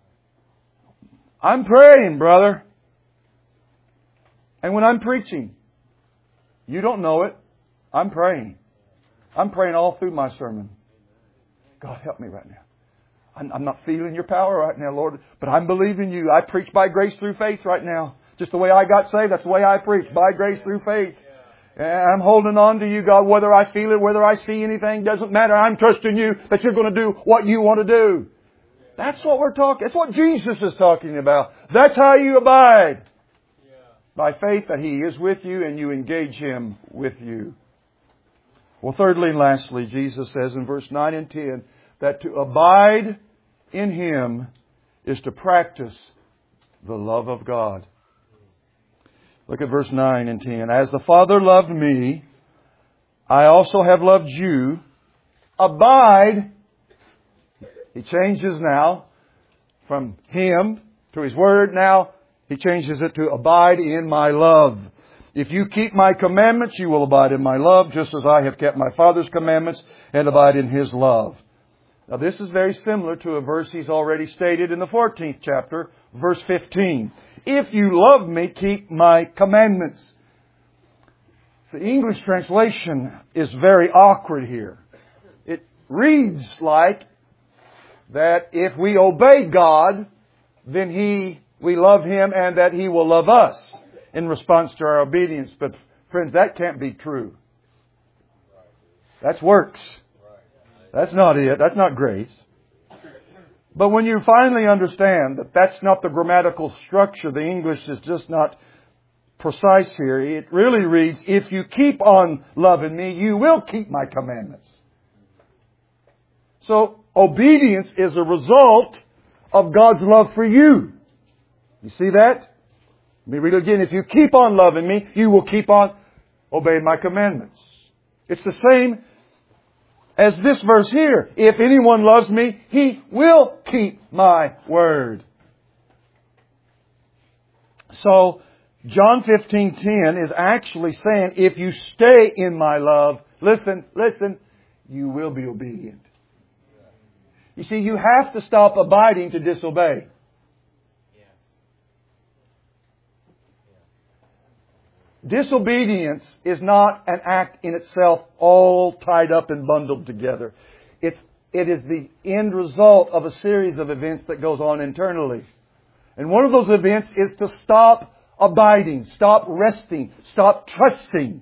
I'm praying, brother. And when I'm preaching, you don't know it, I'm praying. I'm praying all through my sermon. God, help me right now. I'm not feeling your power right now, Lord, but I'm believing you. I preach by grace through faith right now. Just the way I got saved, that's the way I preach. By grace through faith. And I'm holding on to you, God, whether I feel it, whether I see anything, doesn't matter. I'm trusting you that you're going to do what you want to do. That's what we're talking. That's what Jesus is talking about. That's how you abide. By faith that He is with you and you engage Him with you. Well, thirdly and lastly, Jesus says in verse nine and ten that to abide in Him is to practice the love of God. Look at verse nine and ten. As the Father loved me, I also have loved you. Abide. He changes now from Him to His Word. Now He changes it to abide in my love. If you keep my commandments, you will abide in my love, just as I have kept my Father's commandments and abide in His love. Now this is very similar to a verse He's already stated in the fourteenth chapter, verse fifteen. If you love me, keep my commandments. The English translation is very awkward here. It reads like that if we obey God, then He, we love Him and that He will love us in response to our obedience. But friends, that can't be true. That's works. That's not it. That's not grace. But when you finally understand that that's not the grammatical structure, the English is just not precise here. It really reads, if you keep on loving me, you will keep my commandments. So obedience is a result of God's love for you. You see that? Let me read it again. If you keep on loving me, you will keep on obeying my commandments. It's the same as this verse here. If anyone loves me, he will keep my word. So, John fifteen ten is actually saying, if you stay in my love, listen, listen, you will be obedient. You see, you have to stop abiding to disobey. Disobedience is not an act in itself all tied up and bundled together. It's, it is the end result of a series of events that goes on internally. And one of those events is to stop abiding, stop resting, stop trusting.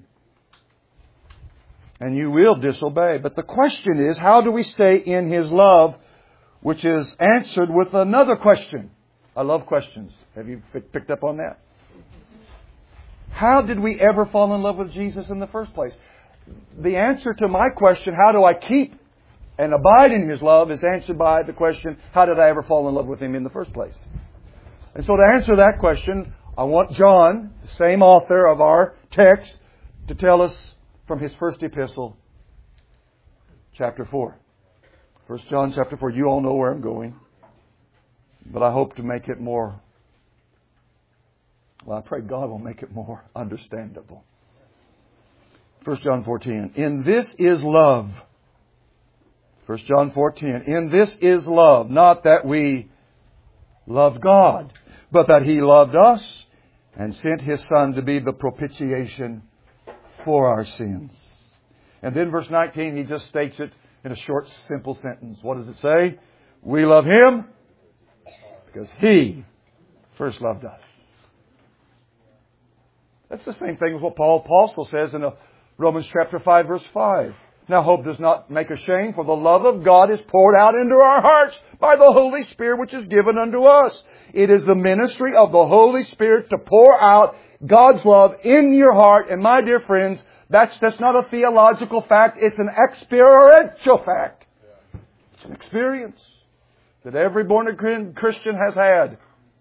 And you will disobey. But the question is, how do we stay in His love, which is answered with another question. I love questions. Have you picked up on that? How did we ever fall in love with Jesus in the first place? The answer to my question, how do I keep and abide in His love, is answered by the question, how did I ever fall in love with Him in the first place? And so to answer that question, I want John, the same author of our text, to tell us from his first epistle, chapter four. First John chapter four. You all know where I'm going. But I hope to make it more, well, I pray God will make it more understandable. First John four ten. In this is love. First John four ten. In this is love, not that we loved God, but that He loved us and sent His Son to be the propitiation for our sins. And then verse nineteen, he just states it in a short, simple sentence. What does it say? We love Him because He first loved us. That's the same thing as what Paul Apostle says in Romans chapter five, verse five. Now hope does not make ashamed, for the love of God is poured out into our hearts by the Holy Spirit which is given unto us. It is the ministry of the Holy Spirit to pour out God's love in your heart. And my dear friends, that's, that's not a theological fact. It's an experiential fact. It's an experience that every born-again Christian has had.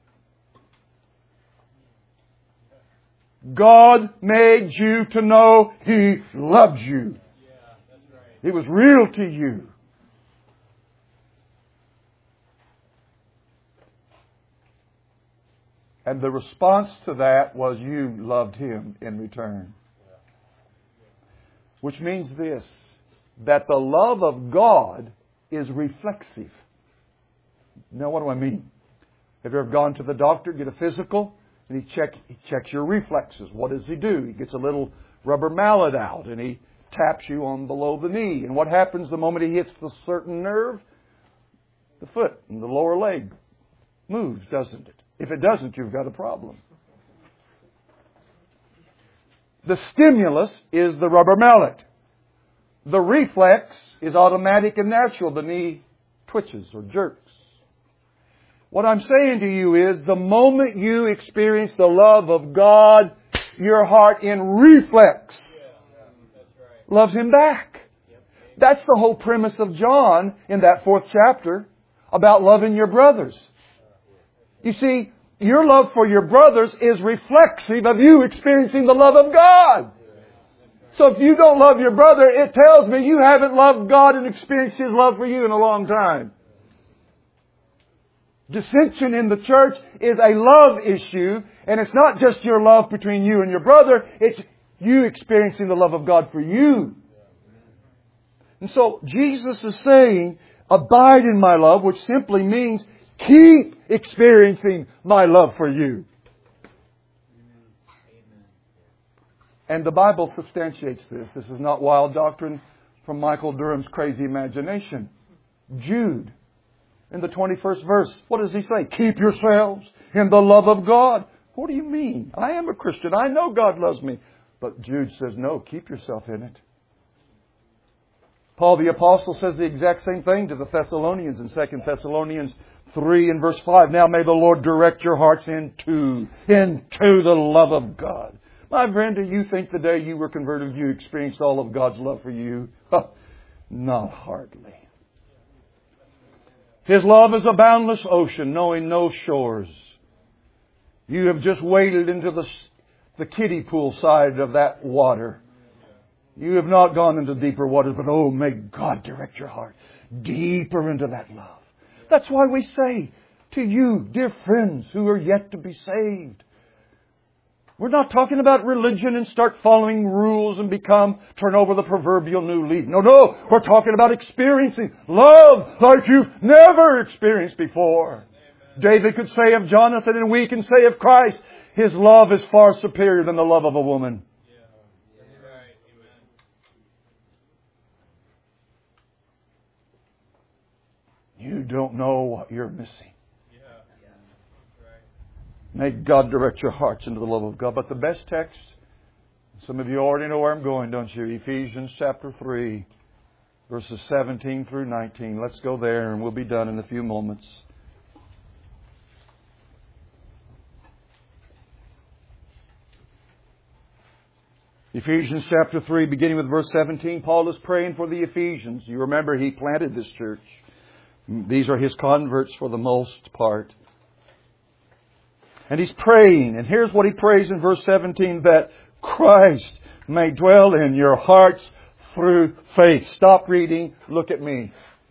God made you to know He loved you. It was real to you. And the response to that was you loved Him in return. Which means this, that the love of God is reflexive. Now what do I mean? Have you ever gone to the doctor, get a physical, and he, check, he checks your reflexes? What does he do? He gets a little rubber mallet out and he taps you on below the knee. And what happens the moment he hits the certain nerve? The foot and the lower leg moves, doesn't it? If it doesn't, you've got a problem. The stimulus is the rubber mallet. The reflex is automatic and natural. The knee twitches or jerks. What I'm saying to you is the moment you experience the love of God, your heart in reflex loves Him back. That's the whole premise of John in that fourth chapter about loving your brothers. You see, your love for your brothers is reflexive of you experiencing the love of God. So if you don't love your brother, it tells me you haven't loved God and experienced His love for you in a long time. Dissension in the church is a love issue, and it's not just your love between you and your brother, it's you experiencing the love of God for you. And so Jesus is saying, abide in my love, which simply means keep experiencing my love for you. And the Bible substantiates this. This is not wild doctrine from Michael Durham's crazy imagination. Jude, in the twenty-first verse, what does he say? Keep yourselves in the love of God. What do you mean? I am a Christian. I know God loves me. But Jude says, no, keep yourself in it. Paul the Apostle says the exact same thing to the Thessalonians in Second Thessalonians three and verse five. Now may the Lord direct your hearts into, into the love of God. My friend, do you think the day you were converted, you experienced all of God's love for you? Not hardly. His love is a boundless ocean, knowing no shores. You have just waded into the, the kiddie pool side of that water. You have not gone into deeper waters, but oh, may God direct your heart deeper into that love. That's why we say to you, dear friends who are yet to be saved, we're not talking about religion and start following rules and become, turn over the proverbial new leaf. No, no. We're talking about experiencing love like you've never experienced before. Amen. David could say of Jonathan, and we can say of Christ, His love is far superior than the love of a woman. Yeah. That's right. Amen. You don't know what you're missing. May God direct your hearts into the love of God. But the best text, some of you already know where I'm going, don't you? Ephesians chapter three, verses seventeen through nineteen. Let's go there and we'll be done in a few moments. Ephesians chapter three, beginning with verse seventeen, Paul is praying for the Ephesians. You remember he planted this church. These are his converts for the most part. And he's praying. And here's what he prays in verse seventeen. That Christ may dwell in your hearts through faith. Stop reading. Look at me.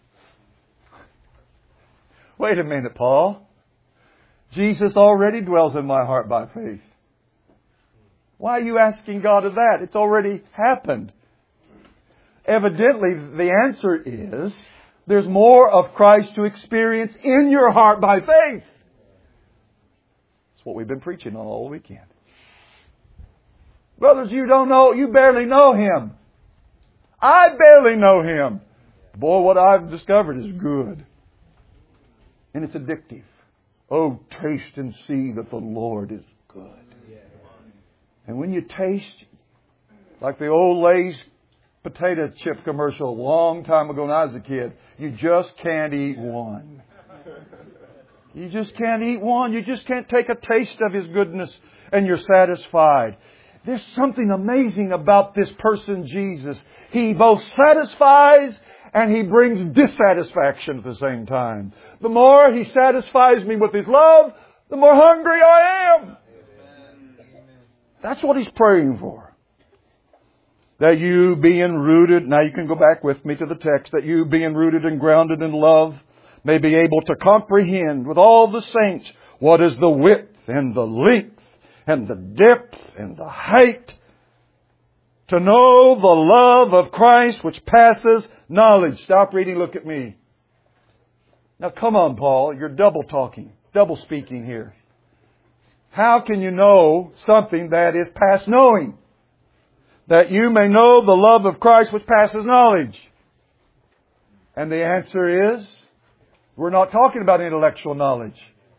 Wait a minute, Paul. Jesus already dwells in my heart by faith. Why are you asking God of that? It's already happened. Evidently, the answer is there's more of Christ to experience in your heart by faith. That's what we've been preaching on all weekend. Brothers, you don't know, you barely know Him. I barely know Him. Boy, what I've discovered is good. And it's addictive. Oh, taste and see that the Lord is good. And when you taste, like the old Lay's potato chip commercial a long time ago when I was a kid, you just can't eat one. You just can't eat one. You just can't take a taste of His goodness and you're satisfied. There's something amazing about this person, Jesus. He both satisfies and He brings dissatisfaction at the same time. The more He satisfies me with His love, the more hungry I am. That's what He's praying for. That you being rooted, now you can go back with me to the text, that you being rooted and grounded in love may be able to comprehend with all the saints what is the width and the length and the depth and the height, to know the love of Christ which passes knowledge. Stop reading, look at me. Now come on, Paul, you're double talking, double speaking here. How can you know something that is past knowing? That you may know the love of Christ which passes knowledge. And the answer is, we're not talking about intellectual knowledge.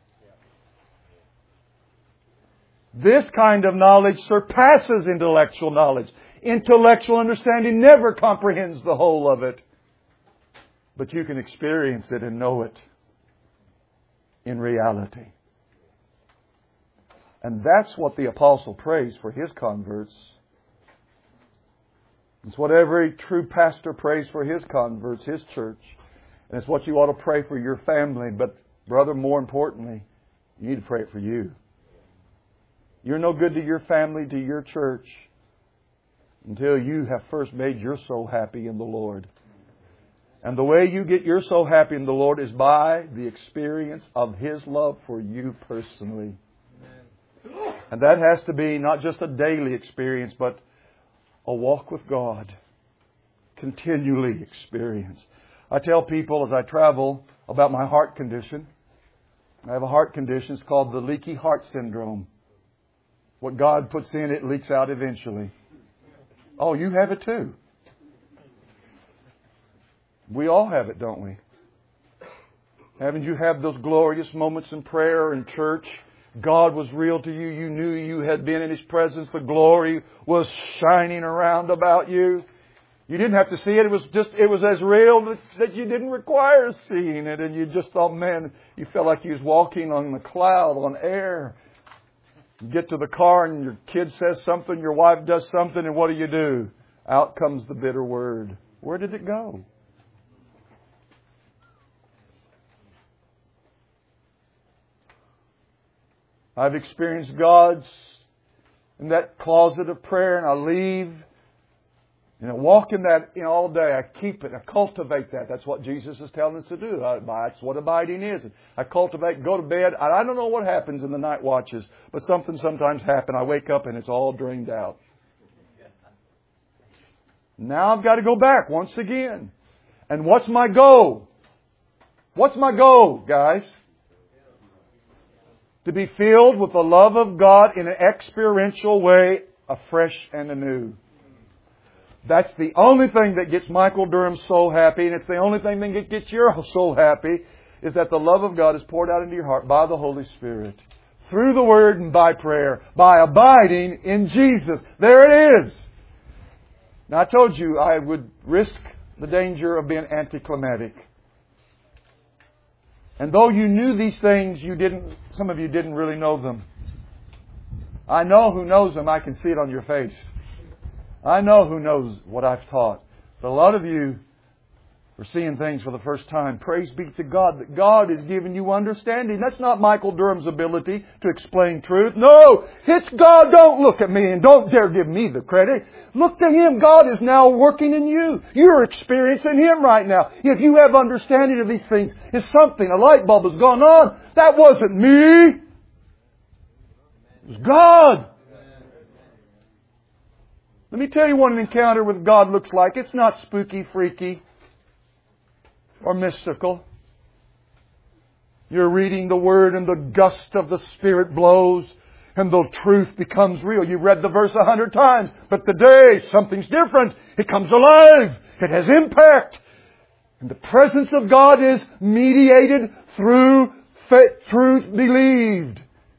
This kind of knowledge surpasses intellectual knowledge. Intellectual understanding never comprehends the whole of it. But you can experience it and know it in reality. And that's what the apostle prays for his converts. It's what every true pastor prays for his converts, his church. And it's what you ought to pray for your family. But, brother, more importantly, you need to pray it for you. You're no good to your family, to your church, until you have first made your soul happy in the Lord. And the way you get your soul happy in the Lord is by the experience of His love for you personally. And that has to be not just a daily experience, but a walk with God. Continually experience. I tell people as I travel about my heart condition. I have a heart condition. It's called the leaky heart syndrome. What God puts in, it leaks out eventually. Oh, you have it too. We all have it, don't we? Haven't you had those glorious moments in prayer in church? God was real to you. You knew you had been in His presence. The glory was shining around about you. You didn't have to see it. It was just, it was as real that, that you didn't require seeing it. And you just thought, man, you felt like you was walking on a cloud, on air. You get to the car and your kid says something, your wife does something, and what do you do? Out comes the bitter word. Where did it go? I've experienced God's in that closet of prayer, and I leave and I walk in that you know, all day. I keep it. I cultivate that. That's what Jesus is telling us to do. I, that's what abiding is. I cultivate, go to bed. I, I don't know what happens in the night watches, but something sometimes happens. I wake up and it's all drained out. Now I've got to go back once again. And what's my goal? What's my goal, guys? To be filled with the love of God in an experiential way, afresh and anew. That's the only thing that gets Michael Durham's soul happy, and it's the only thing that gets your soul happy, is that the love of God is poured out into your heart by the Holy Spirit. Through the Word and by prayer. By abiding in Jesus. There it is. Now I told you I would risk the danger of being anticlimactic. And though you knew these things, you didn't. Some of you didn't really know them. I know who knows them. I can see it on your face. I know who knows what I've taught. But a lot of you or seeing things for the first time. Praise be to God that God is giving you understanding. That's not Michael Durham's ability to explain truth. No, it's God. Don't look at me and don't dare give me the credit. Look to Him. God is now working in you. You're experiencing Him right now. If you have understanding of these things, it's something. A light bulb has gone on. That wasn't me. It was God. Let me tell you what an encounter with God looks like. It's not spooky, freaky, or mystical. You're reading the Word and the gust of the Spirit blows and the truth becomes real. You've read the verse a hundred times, but today something's different. It comes alive. It has impact. And the presence of God is mediated through faith, truth believed.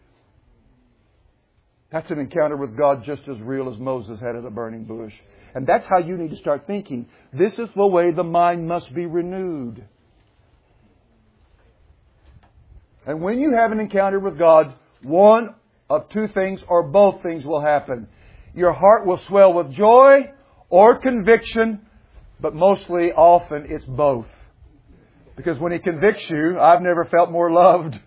That's an encounter with God just as real as Moses had at a burning bush. And that's how you need to start thinking. This is the way the mind must be renewed. And when you have an encounter with God, one of two things or both things will happen. Your heart will swell with joy or conviction, but mostly often it's both. Because when He convicts you, I've never felt more loved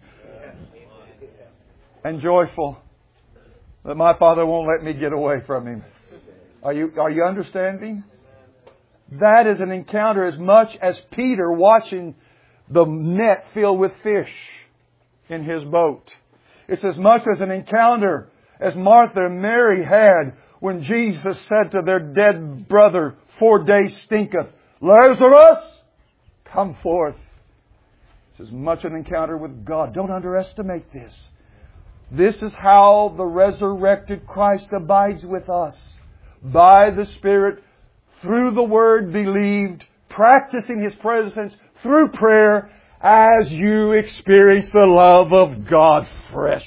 and joyful that my Father won't let me get away from Him. Are you, are you understanding? That is an encounter as much as Peter watching the net filled with fish in his boat. It's as much as an encounter as Martha and Mary had when Jesus said to their dead brother, four days stinketh, Lazarus, come forth. It's as much an encounter with God. Don't underestimate this. This is how the resurrected Christ abides with us. By the Spirit, through the Word believed, practicing His presence through prayer as you experience the love of God fresh.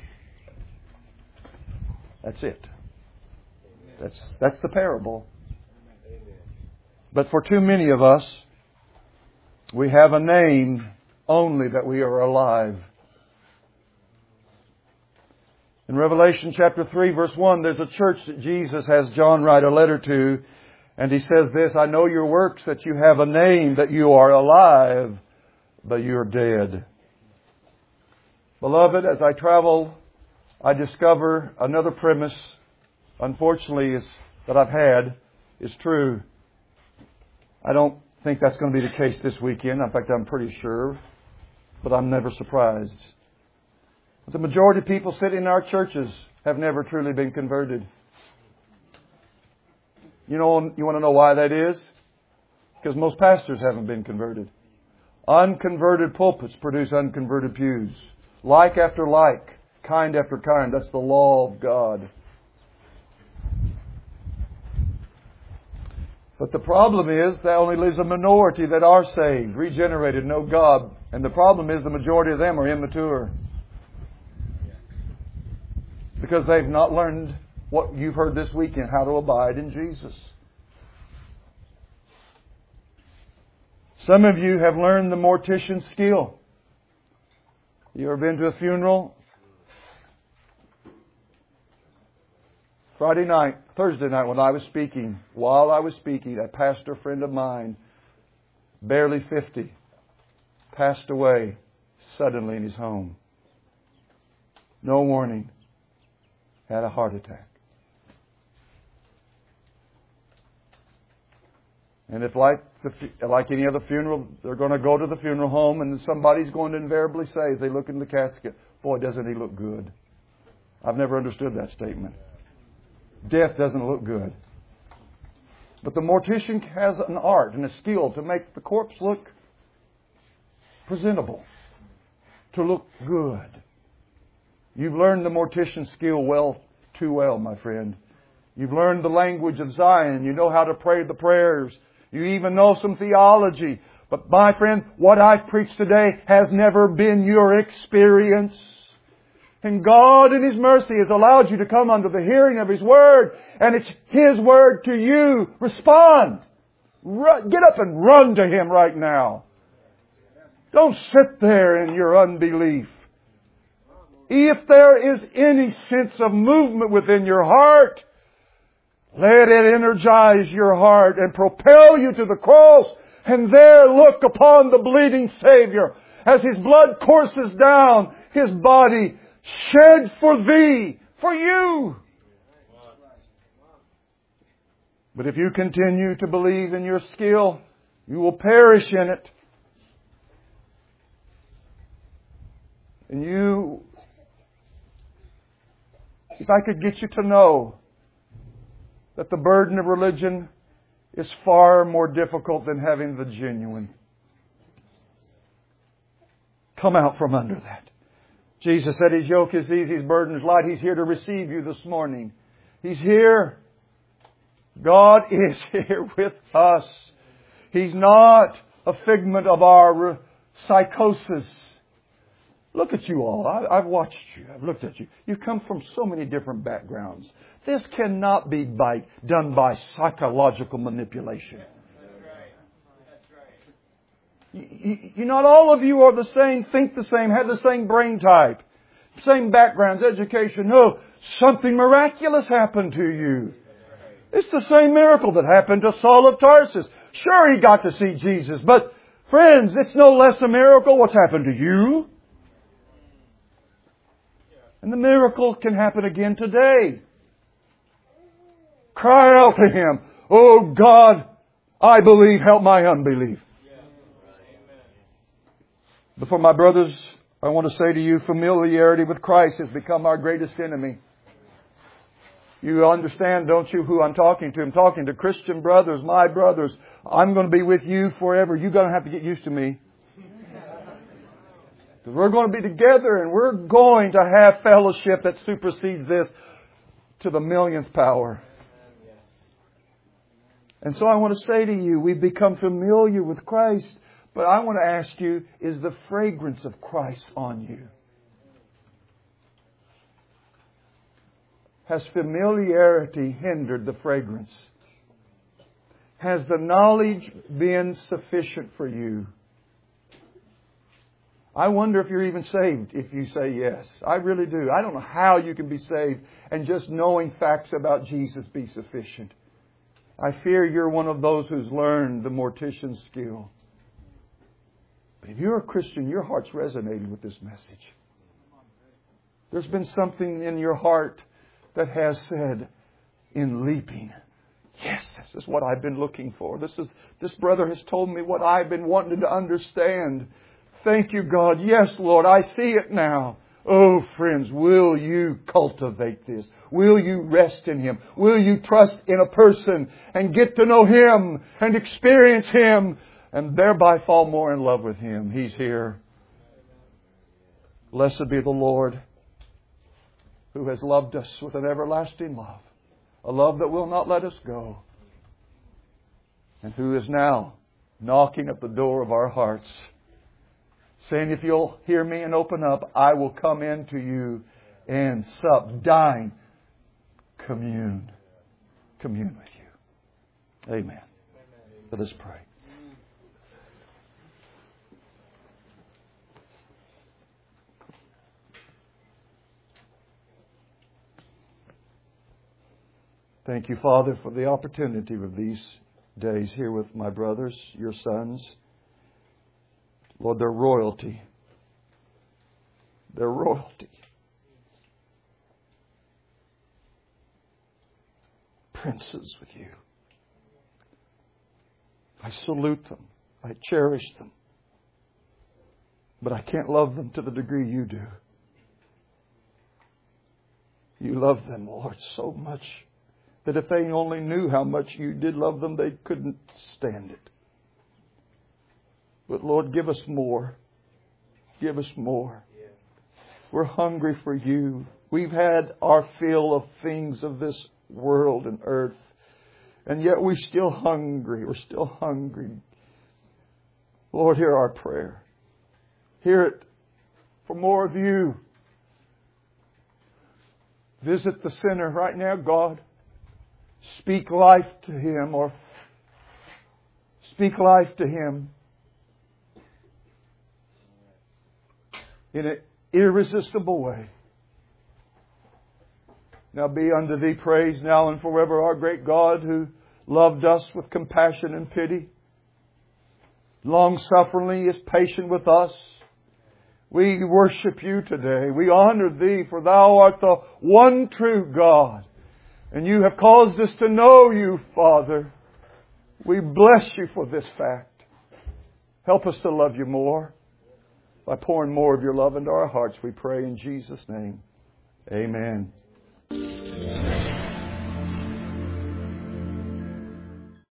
That's it. That's, that's the parable. But for too many of us, we have a name only that we are alive. In Revelation chapter three, verse one, there's a church that Jesus has John write a letter to. And he says this, I know your works, that you have a name, that you are alive, but you're dead. Beloved, as I travel, I discover another premise, unfortunately, is, that I've had, is true. I don't think that's going to be the case this weekend. In fact, I'm pretty sure. But I'm never surprised. But the majority of people sitting in our churches have never truly been converted. You know, you want to know why that is? Because most pastors haven't been converted. Unconverted pulpits produce unconverted pews. Like after like, kind after kind. That's the law of God. But the problem is there only lives a minority that are saved, regenerated, know God. And the problem is the majority of them are immature. Because they've not learned what you've heard this weekend, how to abide in Jesus. Some of you have learned the mortician skill. You ever been to a funeral? Friday night, Thursday night when I was speaking, while I was speaking, a pastor friend of mine, barely fifty, passed away suddenly in his home. No warning. Had a heart attack. And if like the, like any other funeral, they're going to go to the funeral home and somebody's going to invariably say, as they look in the casket, boy, doesn't he look good. I've never understood that statement. Death doesn't look good. But the mortician has an art and a skill to make the corpse look presentable, to look good. You've learned the mortician skill well, too well, my friend. You've learned the language of Zion. You know how to pray the prayers. You even know some theology. But my friend, what I've preached today has never been your experience. And God in His mercy has allowed you to come under the hearing of His Word. And it's His Word to you. Respond. Run, get up and run to Him right now. Don't sit there in your unbelief. If there is any sense of movement within your heart, let it energize your heart and propel you to the cross And there look upon the bleeding Savior as His blood courses down His body, shed for thee, for you. But if you continue to believe in your skill, you will perish in it. And you, if I could get you to know that the burden of religion is far more difficult than having the genuine. Come out from under that. Jesus said His yoke is easy, His burden is light. He's here to receive you this morning. He's here. God is here with us. He's not a figment of our psychosis. Look at you all. I, I've watched you. I've looked at you. You come from so many different backgrounds. This cannot be by, done by psychological manipulation. You, you, you, not all of you are the same, think the same, have the same brain type, same backgrounds, education. No, something miraculous happened to you. It's the same miracle that happened to Saul of Tarsus. Sure, he got to see Jesus, but friends, it's no less a miracle what's happened to you. And the miracle can happen again today. Cry out to Him, "Oh God, I believe, help my unbelief." But for my brothers, I want to say to you, familiarity with Christ has become our greatest enemy. You understand, don't you, who I'm talking to? I'm talking to Christian brothers, my brothers. I'm going to be with you forever. You're going to have to get used to me. Because we're going to be together and we're going to have fellowship that supersedes this to the millionth power. And so I want to say to you, we've become familiar with Christ. But I want to ask you, is the fragrance of Christ on you? Has familiarity hindered the fragrance? Has the knowledge been sufficient for you? I wonder if you're even saved if you say yes. I really do. I don't know how you can be saved and just knowing facts about Jesus be sufficient. I fear you're one of those who's learned the mortician's skill. But if you're a Christian, your heart's resonating with this message. There's been something in your heart that has said, in leaping, yes, this is what I've been looking for. This is this brother has told me what I've been wanting to understand. Thank you, God. Yes, Lord, I see it now. Oh, friends, will you cultivate this? Will you rest in Him? Will you trust in a person and get to know Him and experience Him and thereby fall more in love with Him? He's here. Blessed be the Lord, who has loved us with an everlasting love, a love that will not let us go, and who is now knocking at the door of our hearts, saying, if you'll hear me and open up, I will come into you and sup, dine, commune, commune with you. Amen. Let us pray. Thank you, Father, for the opportunity of these days here with my brothers, your sons. Lord, they're royalty. They're royalty. Princes with you. I salute them. I cherish them. But I can't love them to the degree you do. You love them, Lord, so much that if they only knew how much you did love them, they couldn't stand it. But Lord, give us more. Give us more. We're hungry for you. We've had our fill of things of this world and earth. And yet we're still hungry. We're still hungry. Lord, hear our prayer. Hear it for more of you. Visit the sinner right now, God. Speak life to him or speak life to him in an irresistible way. Now be unto thee praise now and forever, our great God, who loved us with compassion and pity, long-sufferingly is patient with us. We worship You today. We honor Thee, for Thou art the one true God. And You have caused us to know You, Father. We bless You for this fact. Help us to love You more by pouring more of Your love into our hearts, we pray in Jesus' name. Amen.